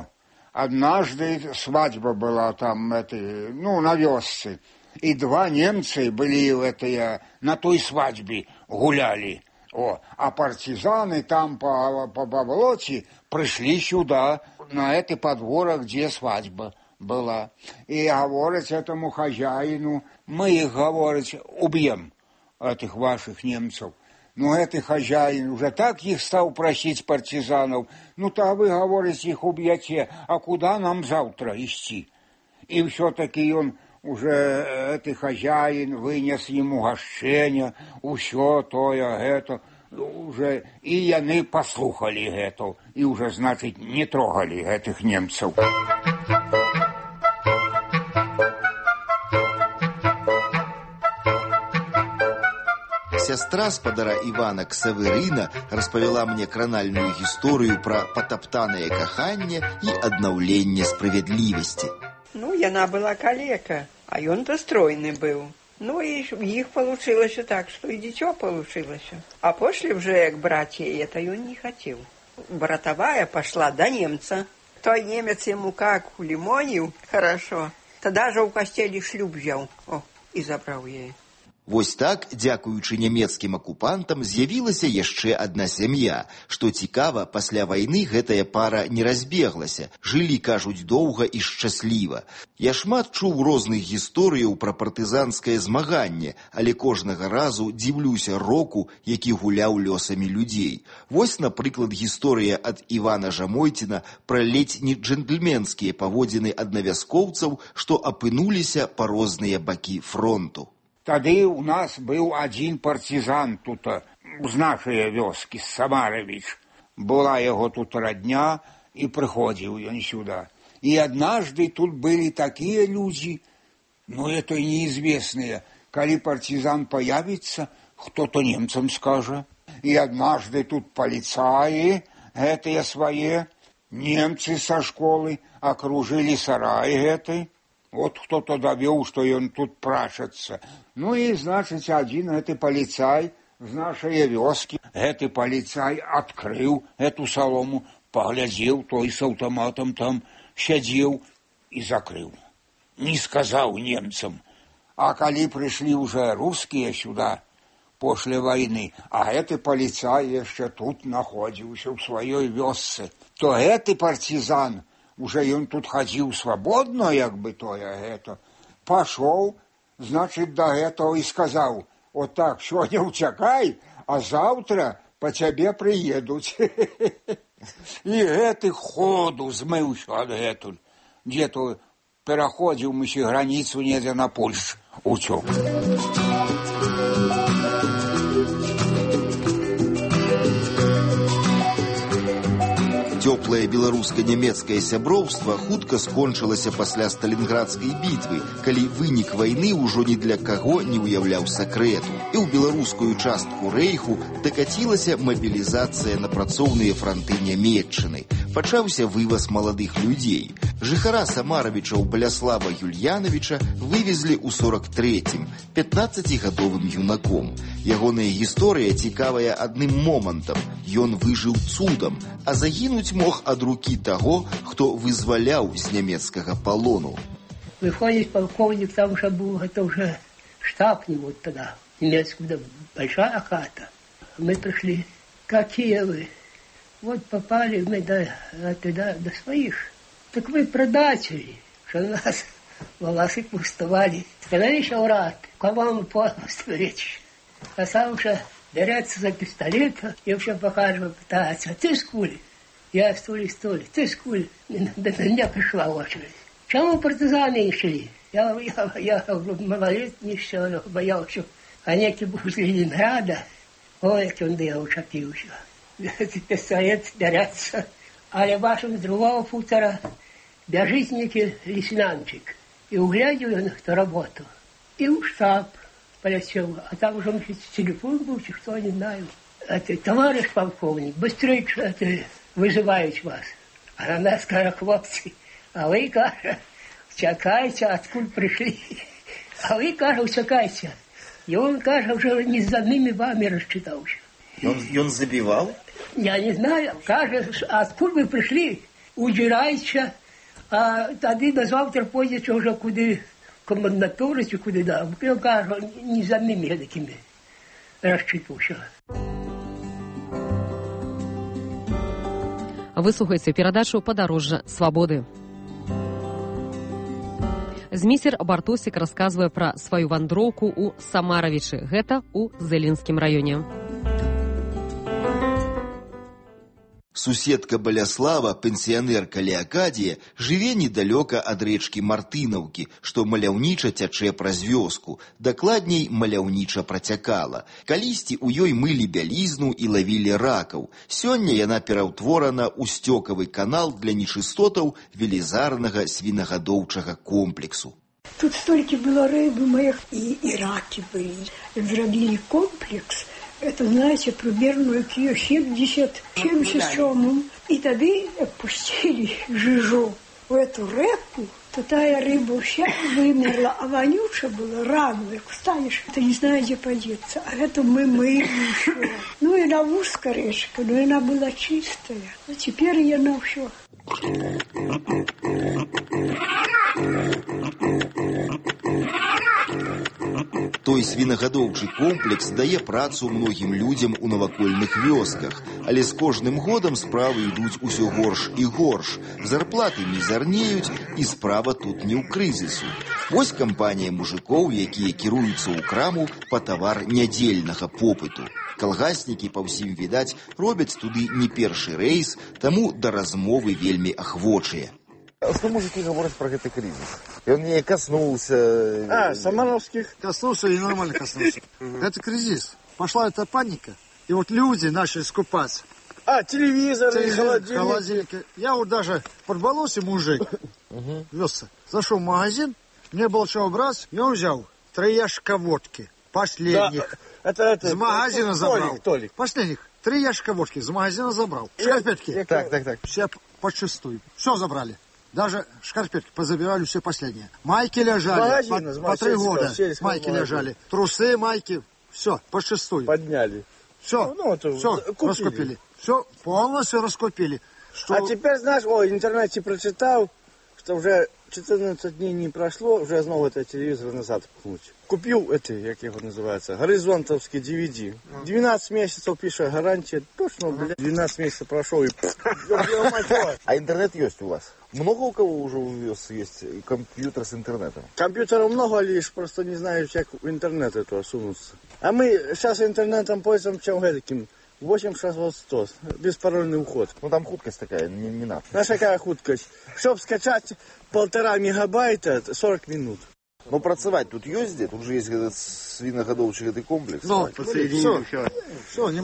Speaker 17: Однажды свадьба была там, на вёсце. И 2 немца были на той свадьбе гуляли. А партизаны там по болоте пришли сюда, на это подворок, где свадьба была. И говорить этому хозяину, мы их, говорить, убьем, этих ваших немцев. Но этот хозяин уже так их стал просить партизанов. Ну-то вы, говорите, их убьете, а куда нам завтра идти? И все-таки он уже, этот хозяин, вынес ему гощение, все то, это, уже, и яны послухали это, и уже, значит, не трогали этих немцев.
Speaker 9: Сястра спадара Івана Ксавырына распавяла мне кранальную гісторыю пра патаптанае каханне і аднаўленне справядлівасці.
Speaker 18: Яна была калека, а ён достройны быў. И их получилось так, что и дитё получилось. А после уже, як братья, это он не хотел. Братовая пошла до немца. Той немец ему как улимонил, хорошо. Тогда же у костелі шлюб взял, и забрал ей.
Speaker 9: Вось так, дзякуючы нямецкім акупантам, з'явілася яшчэ адна сям'я. Што цікава, пасля вайны гэтая пара не разбеглася. Жылі, кажуць, доўга і шчасліва. Я шмат чуў розных гісторыяў пра партызанскае змаганне, але кожнага разу дзіўлюся року, які гуляў лёсамі людзей. Вось, напрыклад, гісторыя ад Івана Жамойціна пра ледзь не джентльменскія паводзіны аднавяскоўцаў, што апынуліся па розныя бакі фронту.
Speaker 17: Тады у нас был один партизан тут, з нашей вёски, Самарович. Была его тут родня, и приходил он сюда. И однажды тут были такие люди, это неизвестные. Коли партизан появится, кто-то немцам скажет. И однажды тут полицаи, этие свои, немцы со школы, окружили сарай этой. Вот кто-то довел, что он тут прашется. И, значит, один этот полицай в нашей вёске, этот полицай открыл эту солому, поглядел, той с автоматом там сидел и закрыл. Не сказал немцам. А коли пришли уже русские сюда после войны, а этот полицай еще тут находился в своей вёсце, то этот партизан, уже он тут ходил свободно, якби пошел, значит, до этого и сказал, вот так, сегодня утекай, а завтра по тебе приедут. И этот ходу змылся от этого. Где-то переходил мы границу неде на Польшу, утек.
Speaker 9: Цёплае беларуска-нямецкае сяброўства хутка скончылася пасля сталінградскай бітвы, калі вынік вайны ўжо ні для каго не ўяўляў сакрэту. І ў беларускую частку рэйху дакацілася мабілізацыя на працоўныя франты Нямецчыны. Пачаўся вываз маладых людзей. Жыхара Самаравічаў Баляслава Юльяновича вывезлі ў 43-м 15-гадовым юнаком. Ягоная гісторыя цікавая адным момантам. Ён выжыў цудам, а загінуць мог ад рукі таго, хто вызваляў з нямецкага палону.
Speaker 19: Выходит полковник, там уже был, это уже штаб не вот тогда, немецкая, большая хата. Мы пришли, какие вы? Вот попали мы до своих. Так вы предатели, что нас волосы пустовали. Становись урад, кому полностью речь. А сам уже берется за пистолет и вообще показывает, пытается. Ты с кули? Я стуль, ты с кули? До меня пришла очередь. Чему партизаны шли? Я малолетний еще боялся. А некий был из Ленинграда. Ой, как он я учапился. Пистолет берется. А я вашим с другого футера бежит некий лейтенантик. И углядел он эту работу. И в штаб полетел. А там уже телефон был, что не знаю. Это товарищ полковник, быстрее вызывают вас. А на нас, каже, хлопцы, а вы, каже, чекайте, откуда пришли. А вы, каже, чекайте. И он, каже, уже не за ними вами рассчитался.
Speaker 4: Он забивал?
Speaker 19: Я не знаю. Каже, откуда вы пришли? Удирайте. А тоді до завтра пойдете вже куди комендатури чи куди, да. Я кажу, не за ними такими розчитувався.
Speaker 20: Вы слухаеце перадачу «Падарожжа свабоды». Зміцер Бартосік расказвае пра сваю вандроўку ў Самаравічы. Гэта ў Зэлінскім раёне.
Speaker 9: Суседка Баляслава, пенсіянерка Леакадія, жыве недалёка ад рэчкі Мартынаўкі, што маляўніча цячэ праз вёску, дакладней, маляўніча працякала. Калісьці ў ёй мылі бялізну і лавілі ракаў. Сёння яна пераўтворана ў сцёкавы канал для нечыстотаў велізарнага свінагадоўчага комплексу.
Speaker 21: Тут столькі было рыбы моих и раки были. Зрабілі комплекс. Это, знаете, примерно к 70-му. И тогда пустили жижу в эту реку. То тая рыба вся вымерла, а вонюча была, раковая. Встанешь, ты не знаешь, где подеться. А это мы мыли еще. Ну, и она узкая речка, но она была чистая. А теперь она все.
Speaker 9: Той свінагадоўчы комплекс дае працу многім людзям у навакольных вёсках, але з кожным годам справы ідуць усё горш і горш. Зарплаты мізарнеюць, і справа тут не ў крызісу. Вось кампанія мужикоў, якія кіруюцца ў краму па тавар нядзельнага попыту. Калгаснікі, па ўсім відаць, робяць туды не першы рэйс, таму да размовы вельмі ахвочыя.
Speaker 4: Что мужики говорят про этот кризис? И он не коснулся...
Speaker 22: Самаровских коснулся и нормально коснулся. Это кризис. Пошла эта паника. И вот люди начали скупаться. Телевизоры, холодильники. Я вот даже подболосый мужик везся. Зашел в магазин, мне было чего брать, и он взял 3 ящика водки. Последних. Да, с магазина забрал. Толик. Последних. 3 ящика водки с магазина забрал. Шкарпетки.
Speaker 4: Так.
Speaker 22: Все подчистую. Все забрали. Даже шкарпетки позабирали все последние. Майки лежали по 3 года. Майки лежали. Трусы, майки. Все, подчистую. Подняли. Все, все раскупили. Все, полностью раскупили. Что... А теперь, знаешь, в интернете прочитал, что уже 14 дней не прошло, уже снова этот телевизор назад пхнуть. Купил как его называется, горизонтовский DVD. 12 месяцев пишет гарантия. Точно, 12 месяцев прошел и...
Speaker 4: А интернет есть у вас? Много у кого уже у вас есть компьютер с интернетом?
Speaker 22: Компьютеров много, лишь просто не знаю, как в интернет этого сунуться. А мы сейчас интернетом пользуемся чем таким. 8/100, беспарольный уход.
Speaker 4: Ну там хуткость такая, не надо.
Speaker 22: Наша какая хуткость? Чтобы скачать 1,5 мегабайта, 40 минут.
Speaker 4: Ну працевать тут есть где? Тут же есть этот свиногодовчий комплекс.
Speaker 22: Ну, все, нема.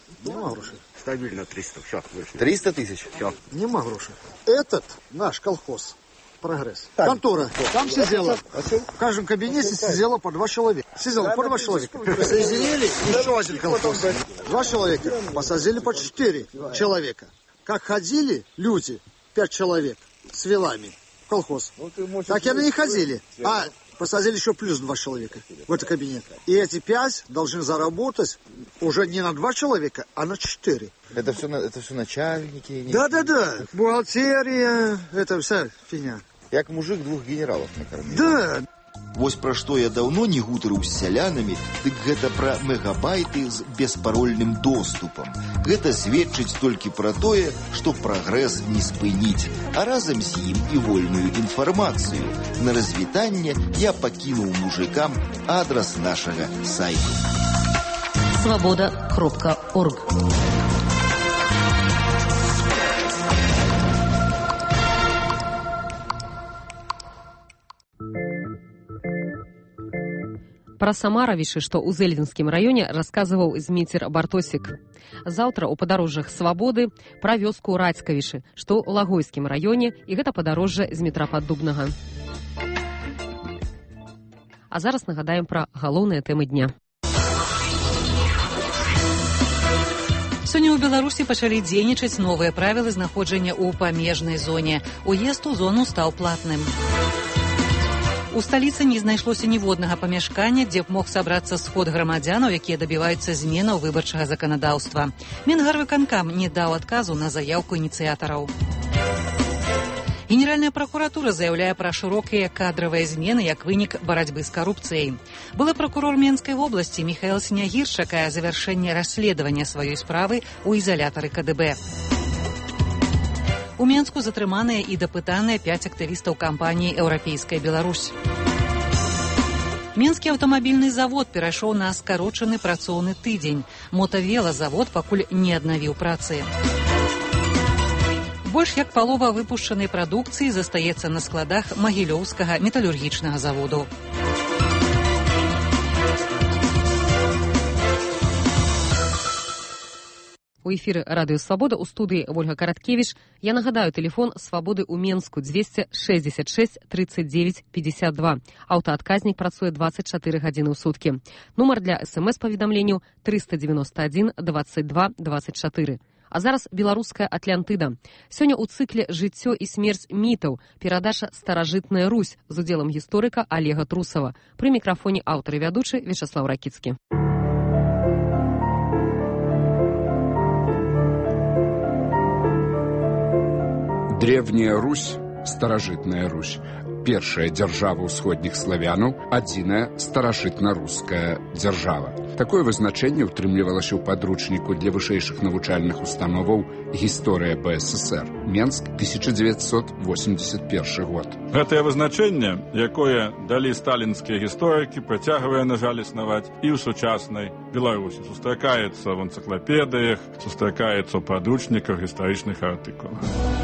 Speaker 22: Нема грошей.
Speaker 4: Стабильно 300. Все, 300 тысяч? Все.
Speaker 22: Нема грошей. Этот наш колхоз «Прогресс». Контора. Там сидела. В каждом кабинете сидело по 2 человека. Сидело по 2 человека. Соединили еще один колхоз. 2 человека. Посадили по 4 человека. Как ходили люди, 5 человек, с вилами в колхоз, так и они и ходили. А посадили еще плюс 2 человека в этот кабинет. И эти 5 должны заработать уже не на 2 человека, а на 4.
Speaker 4: Это все начальники?
Speaker 22: Да. Бухгалтерия, это вся фигня.
Speaker 4: Як мужик 2 генералов накормил.
Speaker 22: Да.
Speaker 9: Вось пра што я даўно не гутарыў з сялянамі, дык гэта пра мегабайты з беспарольным доступам. Гэта сведчыць толькі пра тое, што прагрэс не спыніць, а разам з ім і вольную інфармацыю. На развітанне я пакінуў мужикам адрас нашага сайту.
Speaker 20: Свобода.орг. Пра Самаравічы, што ў Зэльвінскім раёне, расказваў Зміцер Бартосік. Заўтра ў падарожжах Свабоды пра вёску Радзькавішы, што ў Лагойскім раёне, і гэта падарожжа з метра Паддубнага. А зараз нагадаем пра галоўныя тэмы дня.
Speaker 1: Сёння ў Беларусі пачалі дзейнічаць новыя правілы знаходжання ў памежнай зоне. Уезд у зону стаў платным. У сталіцы не знайшлося ніводнага памяшкання, дзе б мог сабрацца сход грамадзянаў, якія дабіваюцца зменаў выбарчага заканадаўства. Мінгарвыканкам не даў адказу на заяўку ініцыятараў. Генеральная пракуратура заяўляе пра шырокія кадравыя змены як вынік барацьбы з карупцыяй. Былы пракурор Менскай вобласці Міхаіл Снягір чакае завяршэння расследавання сваёй справы ў ізалятары КДБ. У Менску затрыманыя і дапытаныя 5 актывістаў кампаніі «Еўрапейская Беларусь». Менскі аўтамабільны завод перайшоў на скарочаны працоўны тыдзень. Мотавелазавод пакуль не аднавіў працы. Больш як палова выпушчанай прадукцыі застаецца на складах Магілёўскага металургічнага заводу.
Speaker 20: У эфіры радыё «Свабода», у студыі Ольга Караткевіч. Я нагадаю, тэлефон «Свабоды» ў Менску 266 39 52. Аўтаадказнік працуе 24 гадзіны ў суткі. Нумар для СМС-паведамленняў 391 22 24. А зараз беларуская Атлантыда. Сёння ў цыкле «Жыццё і смерць мітаў» перадача «Старажытная Русь» з удзелам гісторыка Олега Трусава. Пры мікрафоне аўтар і вядучы Вячаслав Ракіцкі.
Speaker 16: Древняя Русь, старажытная Русь, першая дзяржава ўсходніх славянаў, адзіная старажытна-руская дзяржава. Такое вызначэнне ўтрымлівалася ў падручніку для вышэйшых навучальных установаў «Гісторыя БССР», Менск, 1981 год.
Speaker 3: Гэтае вызначэнне, якое далі сталінскія гісторыкі, працягвае, на жаль, існаваць і ў сучаснай Беларусі. Сустракаецца в энцыклапедыях, сустракаецца ў падручніках гістарычных артыкулах.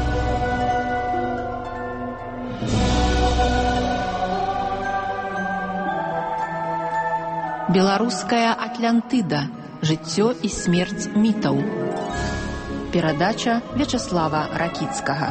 Speaker 5: Беларуская Атлантыда. Жыццё і смерць мітаў. Перадача Вячаслава Ракіцкага.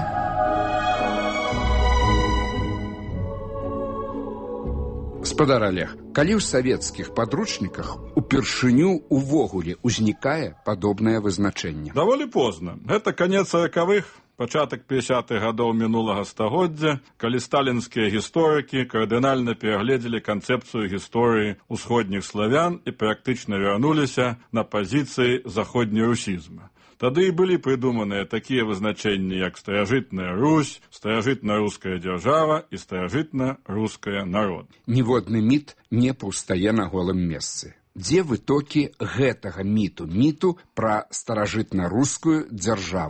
Speaker 16: Спадар Олег, калі ў савецкіх падручніках упершыню увогуле ўзнікае падобнае вызначэнне?
Speaker 3: Даволі позна. Гэта канец 40-х, пачатак 50-х гадоў мінулага стагоддзя, калі сталінскія гісторыкі кардынальна перагледзелі канцэпцыю гісторыі ўсходніх славян і практычна вярнуліся на пазіцыі заходнерусізма. Тады і былі прыдуманыя такія вызначэнні, як старажытная Русь, старажытна-руская дзяржава і старажытна-руская народ.
Speaker 16: Ніводны міт не паўстае на голым месцы. Дзе вытокі гэтага міту пра старажытна-рускую дзяржаву?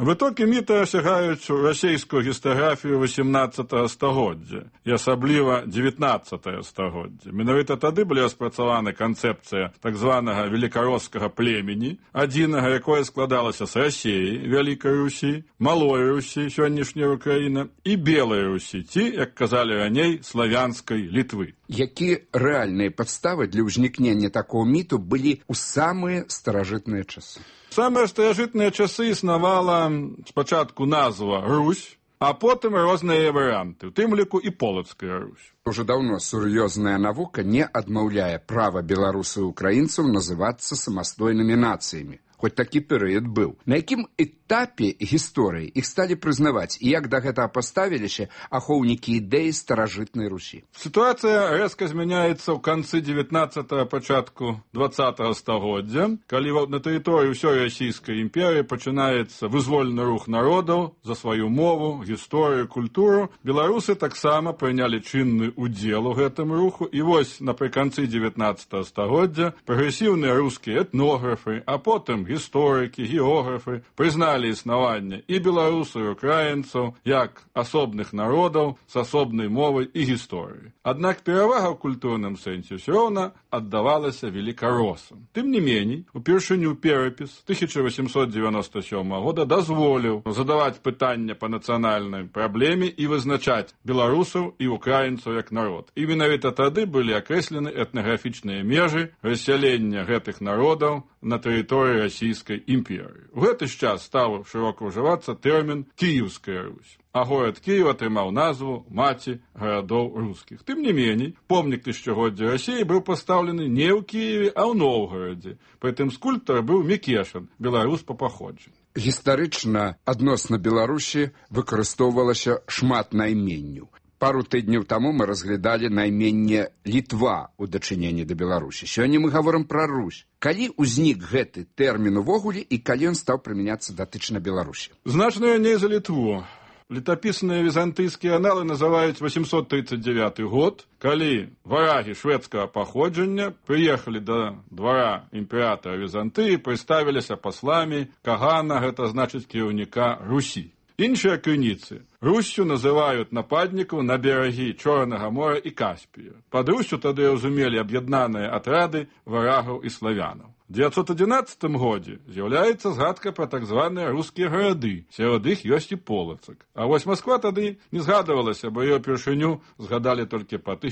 Speaker 3: Вытокі міта сягаюць у расійскую гістаграфію 18 стагоддзя і асабліва 19 стагоддзя. Менавіта тады былі распрацаваны канцэпцыя так званага велікароскага племені, адзінага, якое складалася з Расіі, Вялікай Русі, Малой Русі, сённяшняя Украіна, і Белай Русі, ці, як казалі раней, славянскай Літвы.
Speaker 16: Які рэальныя падставы для ўзнікнення такого міту былі ў самыя старажытныя часы?
Speaker 3: Самыя старажытныя часы існавала спачатку назва Русь, а потым розныя варыянты, у тым ліку і полацкая Русь.
Speaker 16: Уже давно сур'ёзная навука не адмаўляе права беларусаў і украінцаў называцца самастойнымі нацыямі. Хоць такі перыяд быў. На якім этапе гісторыі іх сталі прызнаваць і як да гэтага паставіліся ахоўнікі ідэі старажытнай Русі?
Speaker 3: Сітуацыя рэзка змяняецца ў канцы 19-го, пачатку 20-го стагоддзя, калі на тэрыторыі ўсёй расійскай імперыі пачынаецца вызвольны рух народаў за сваю мову, гісторыю, культуру. Беларусы таксама прынялі чынны удзел у гэтым руху, і вось напрыканцы 19-го стагоддзя прагрэсіўныя рускія этнографы, а потым гісторыкі, географы прызналі існаванне і беларусаў, і украінцаў як асобных народаў з асобнай мовай і гісторыяй. Аднак перавага ў культурным сэнсе ўсё роўна аддавалася велікаросам. Тым не меней, упершыню перапіс 1897 года дазволіў задаваць пытання па нацыянальнай праблеме і вызначаць беларусаў і украінцаў як народ. І менавіта тады былі акрэслены этнаграфічныя межы рассялення гэтых народаў на тэрыторыі Расійскай імперыі. У гэты ж час стаў шырока ўжывацца тэрмін «Кіеўская Русь», а горад Кіеў атрымаў назву «Маці гарадоў рускіх». Тым не меней, помнік тысячагоддзя Расіі быў пастаўлены не ў Кіеве, а ў Новгарадзе. Прытым скульптар быў Мікешан, беларус па паходжанню.
Speaker 16: Гістарычна адносна Беларусі выкарыстоўвалася шмат найменняў. Пару тыдняў таму мы разглядалі найменне Літва ў дачыненні да Беларусі. Сёння мы гаворым пра Русь. Калі ўзнік гэты тэрмін увогуле і калі ён стаў прымяняцца датычна Беларусі?
Speaker 3: Значна раней за Літву. Летапісныя візантыйскія аналы называюць 839 год, калі варагі шведскага паходжання прыехалі да двара імператара Візантыі, прыставіліся пасламі Кагана, гэта значыць кіраўніка Русі. Іншыя крыніцы Руссю называюць нападнікаў на берагі Чорнага мора і Каспія. Пад Руссю тады разумелі аб'яднаныя атрады варагаў і славянаў. У 911 годзе з'яўляецца згадка пра так званыя рускія гарады, сярод іх ёсць і Полацак. А вось Масква тады не згадывалася, бо яе ўпершыню згадалі толькі па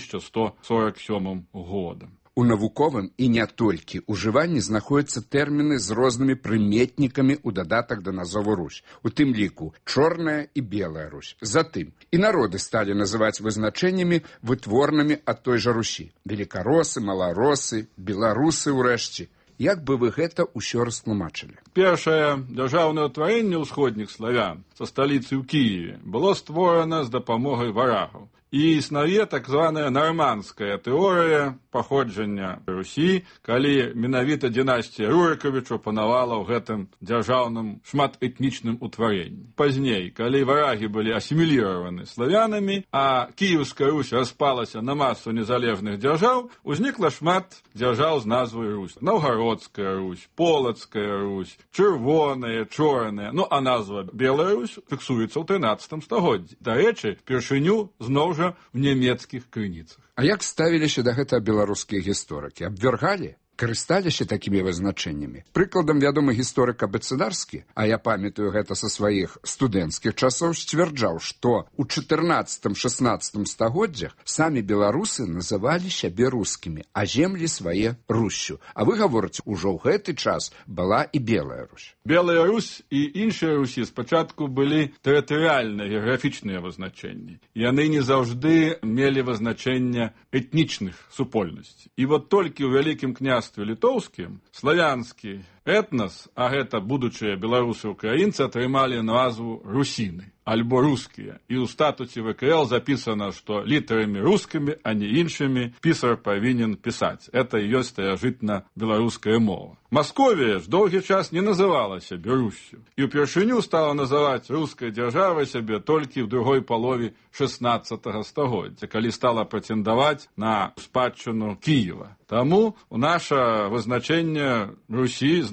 Speaker 3: 1147 годам.
Speaker 16: У навуковым і не толькі ўжыванні знаходзяцца тэрміны з рознымі прыметнікамі ў дадатак да назову Русь, у тым ліку чорная і белая Русь. Затым і народы сталі называць вызначэннямі вытворнымі ад той жа Русі. Велікаросы, маларосы, беларусы ўрэшце. Як бы вы гэта ўсё растлумачылі?
Speaker 3: Першае дзяржаўнае ўтварэнне ўсходніх славян са сталіцы ў Кіеве было створана з дапамогай варагаў. І існуе так званая нарманская тэорыя паходжання Русі, калі менавіта дынастыя Рурыкавічаў панавала ў гэтым дзяржаўным шматэтнічным утварэнні. Пазней, калі варагі былі асіміліраваны славянамі, а Кіеўская Русь распалася на масу незалежных дзяржаў, узнікла шмат дзяржаў з назвай Русь. Новгародская Русь, Полацкая Русь, чырвоная, чорная, ну а назва Белая Русь фіксуецца ў 13 стагоддзі. Дарэчы, першыню зноў жа в нямецкіх крыніцах.
Speaker 16: А як ставіліся да гэтага беларускія гісторыкі? Абвяргалі? Карысталіся такімі вызначэннямі? Прыкладам вядомы гісторык Абэцэдарскі, а я памятаю гэта са сваіх студэнцкіх часоў, сцвярджаў, што ў 14-16 стагоддзях самі беларусы называлі сябе рускімі, а землі свае Руссю. А вы гаворыце, ужо ў гэты час была і Белая Русь.
Speaker 3: Белая Русь і іншыя Русі спачатку былі тэрытарыяльныя геаграфічныя вызначэнні. Яны не заўжды мелі вызначэння этнічных супольнасцей. І вот толькі ў Вялікім княстве літоўскім славянскі этнас, а гэта будучыя беларусы-украінцы, атрымалі назву русіны альбо рускія. І ў статусе ВКЛ запісана, што літарамі рускімі, а не іншымі пісар павінен пісаць. Это і ёсць старажытна беларуская мова. Масковія ж доўгі час не называла сябе Руссю. І ўпершыню стала называць рускай дзяржавай сябе толькі ў другой палове 16 стагоддзя, калі стала прэтэндаваць на спадчыну Кіева. Таму наша вызначэнне Русі з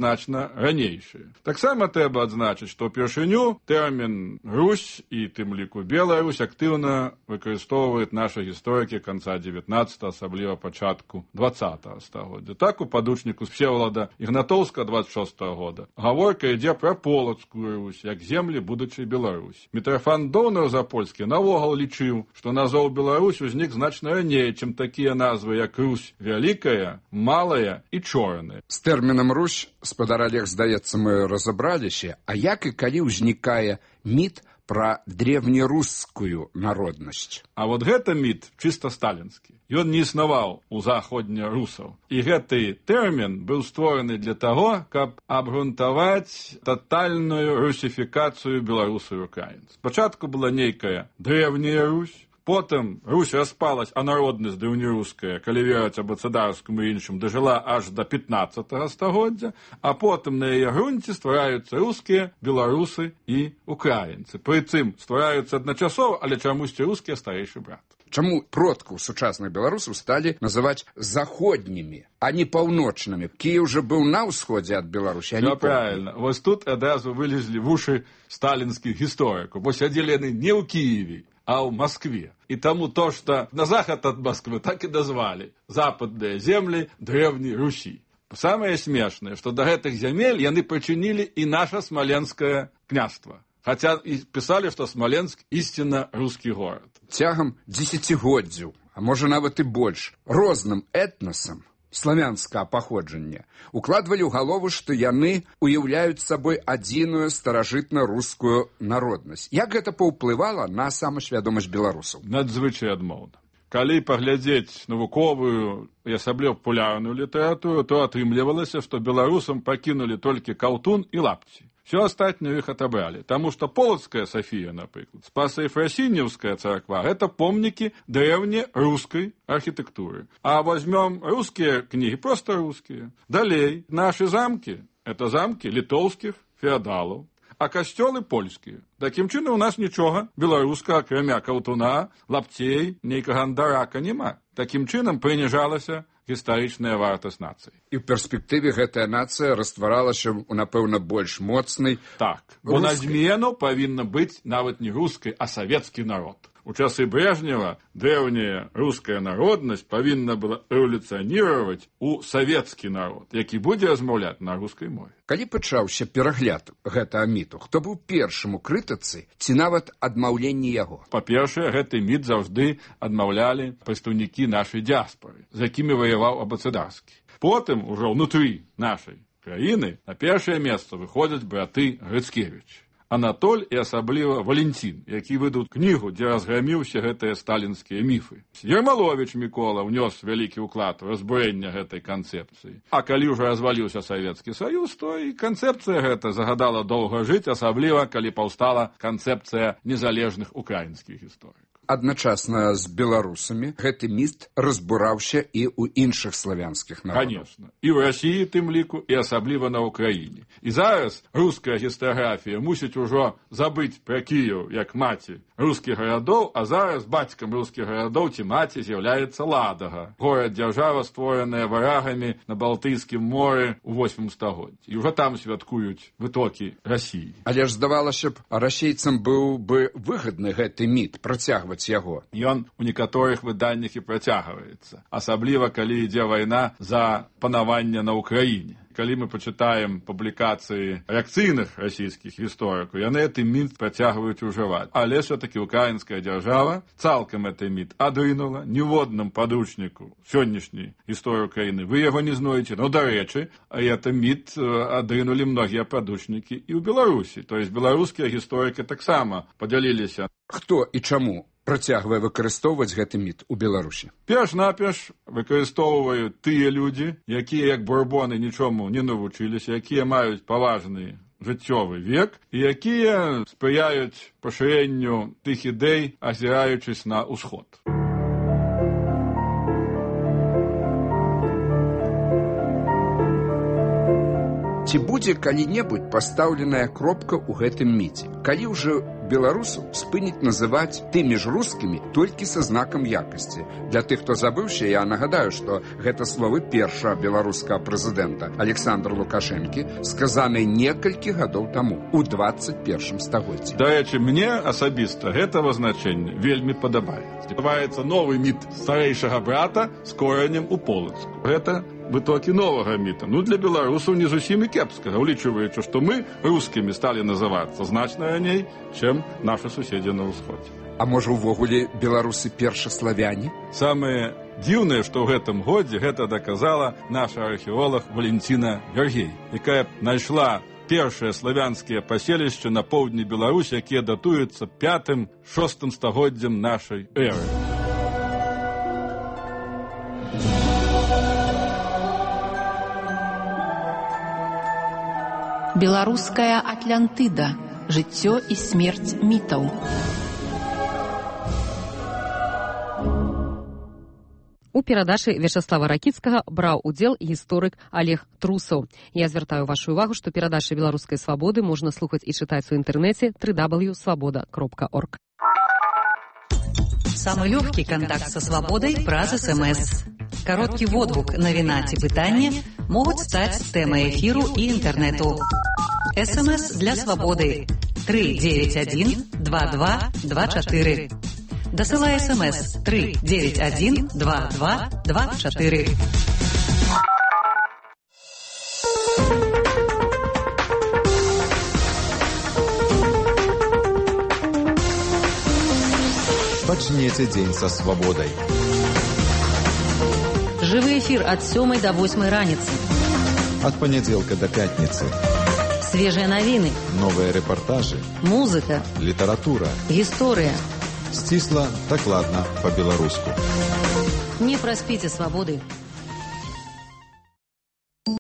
Speaker 3: значна ранейшыя. Таксама трэба адзначыць, што ўпершыню тэрмін «Русь» і тым ліку «Беларусь» актыўна выкарыстоўваюць нашы гісторыкі канца 19-го, асабліва пачатку 20-го стагоддзя. Так у падручніку Всеволода Ігнатоўскага 26-го года гаворка ідзе пра полацкую Русь, як землі будучай Беларусь. Мітрафан Доўнар-Запольскі навогул лічыў, што назоў Беларусь узнік значна раней, чым такія назвы, як Русь вялікая, малая і чорная.
Speaker 16: З тэрмінам «Русь», спадар Олег, здаецца, мы разабраліся, а як і калі ўзнікае міт пра древнерускую народнасць?
Speaker 3: А вот гэта міт чыста сталінскі. Ён не існаваў у заходнерусаў. І гэты тэрмін быў створаны для таго, каб абгрунтаваць татальную русіфікацыю беларусаў і украінцаў. Спачатку была нейкая древняя Русь, потым Русь распалась, а народнасць древнеруская, калі верыць абацадарскаму і іншым, дажыла аж до 15-го стагоддзя, а потым на яе грунце ствараюцца рускія, беларусы і украінцы. Прычым ствараюцца адначасова, але чамусьці рускія старэйшы брат.
Speaker 16: Чаму продкаў сучасных беларусаў сталі называць заходнімі, а не паўночнымі? Кіеў жа быў на ўсходзе ад Беларусі, а не
Speaker 3: правильно. Вось тут адразу вылезлі вушы сталінскіх гісторыкаў, бо сядзелі яны не ў Кіеве, а ў Москве. І таму то, што на захад ад Москвы так і назвалі западныя землі древняй Русі. Самае смешнае, што да гэтых зямель яны прычынілі і наша смаленскае княства. Хаця і пісалі, што Смаленск істинна рускі горад.
Speaker 16: Цягам дзесяцігоддзяў, а можа нават і больш, розным этнасам славянскага паходжання укладвалі ў галову, што яны уяўляюць сабой адзіную старажытна-рускую народнасць. Як гэта паўплывала на самасвядомасць беларусаў?
Speaker 3: Надзвычай адмоўна. Калі паглядзець навуковую і асабліва папулярную літаратуру, то атрымлівалася, што беларусам пакінулі толькі каўтун і лапці. Все астатнее их отобрали, потому что Полоцкая София, например, Спасо-Ефросиньевская церква – это помники древней русской архитектуры. А возьмем русские книги, просто русские. Далее, наши замки – это замки литовских феодалов, а костёлы польские. Таким чином у нас ничего белорусского, кроме каўтуна, лапцей, нейкага андарака нема. Таким чином прыніжалася гістарычная вартасць нацыі.
Speaker 16: І ў перспектыве гэтая нацыя растваралася ў, напэўна, больш моцнай.
Speaker 3: Так, бо на змену павінна быць нават не рускі, а савецкі народ. У часы Брежнева древняя руская народнасць павінна была эволюцыяніраваць у савецкі народ, які будзе размаўляць на рускай мове.
Speaker 16: Калі пачаўся перагляд гэтага міту, хто быў першым у крытыцы ці нават адмаўленні яго?
Speaker 3: Па-першае, гэты міт заўжды адмаўлялі прадстаўнікі нашай дыяспары, з якімі ваяваў Абацадарскі. Потым, ужо ўнутры нашай краіны, на першае месца выходзяць браты Грыцкевіч. Анатоль і асабліва Валентин, які выдаў кнігу, дзе разграміўся гэтыя сталінскія міфы. Ермаловіч Мікола ўнёс вялікі ўклад у разбурэнне гэтай канцэпцыі. А калі ўжо разваліўся Савецкі Саюз, то і канцэпцыя гэта загадала доўга жыць, асабліва калі паўстала канцэпцыя незалежных украінскіх гісторыкаў.
Speaker 16: Адначасна з беларусамі гэты міт разбураўся і ў іншых славянскіх народаў.
Speaker 3: Конечно. І ў Расіі тым ліку, і асабліва на Ўкраіне. І зараз руская гістаграфія мусіць ужо забыць пра Кіеў як маці рускіх гарадоў, а зараз бацькам рускіх гарадоў ці маці з'яўляецца Ладага. Горад-дзяржава, створаная варагамі на Балтыйскім моры ў 8 стагоддзі. І ўжо там святкуюць вытокі Расіі.
Speaker 16: Але ж здавалася б, расейцам быў бы выгадны гэты міт працягваць яго.
Speaker 3: Ён у некаторых выданнях і працягваецца, асабліва калі ідзе вайна за панаванне на Ўкраіне. Калі мы пачытаем публікацыі рэакцыйных расійскіх гісторыкаў, яны гэты міт працягваюць ужываць. Але все-таки украінская дзяржава цалкам гэты міт адрынула. Ніводным падручніку сённяшняй гісторыі Украіны вы яго не знойдзеце. Ну, дарэчы, гэты міт адрынулі многія падручнікі і ў Беларусі. То есть беларускія гісторыкі таксама падзяліліся.
Speaker 16: Хто і чаму працягвае выкарыстоўваць гэты міт у Беларусі?
Speaker 3: Перш-наперш выкарыстоўваюць тыя людзі, якія, як бурбоны, нічому не навучыліся, якія маюць паважны жыццёвы век і якія спрыяюць пашырэнню тых ідэй, азіраючись на ўсход.
Speaker 16: Ці будзе калі-небудзь пастаўленая кропка ў гэтым міце? Калі ўжо беларусаў спыніць называць тымі ж рускімі толькі са знакам якасці. Для тых, хто забыўся, я нагадаю, што гэта словы першага беларускага прэзідэнта Александра Лукашэнкі сказаны некалькі гадоў таму, у 21 стагоддзі.
Speaker 3: Дарэчы, мне асабіста гэтага значэння вельмі падабаецца. Адбываецца новы міт старэйшага брата з коранем у Полацку. Гэта вытокі новага міта. Для беларусаў не зусім і кепскага, улічваючы, што мы рускімі сталі называцца значна раней, чым нашы суседзі на ўсходзе.
Speaker 16: А можа, увогуле беларусы першаславяне?
Speaker 3: Самае дзіўнае, што ў гэтым годзе гэта даказала наша археолог Валентина Гергей, якая знайшла першыя славянскія паселішчы на поўдні Беларусі, якія датуюцца 5-6 стагоддзям нашай эры.
Speaker 5: Беларуская Атлантыда. Жыццё і смерць мітаў.
Speaker 20: У перадачы Вячаслава Ракіцкага браў удзел гісторык Олег Трусаў. Я звяртаю вашу увагу, што перадачы беларускай свабоды можна слухаць і чытаць у інтэрнэце www.svoboda.org.
Speaker 1: Самый легкий контакт со свободой праз СМС. Короткий водгук, навіна ці пытанне могуць стаць тэмай эфіру і інтэрнэту. СМС для свободы 391-2224. Дасылай СМС 391-2224.
Speaker 6: Пачніце дзень са свабодай.
Speaker 1: Жывы эфір ад 7 до 8 раніцы.
Speaker 6: Ад панядзелка до пятніцы.
Speaker 1: Свежие навіны.
Speaker 6: Новыя рэпартажы.
Speaker 1: Музыка.
Speaker 6: Літаратура.
Speaker 1: Гісторыя.
Speaker 6: Сцісла, дакладна, па-беларуску.
Speaker 1: Не праспіце свабоды.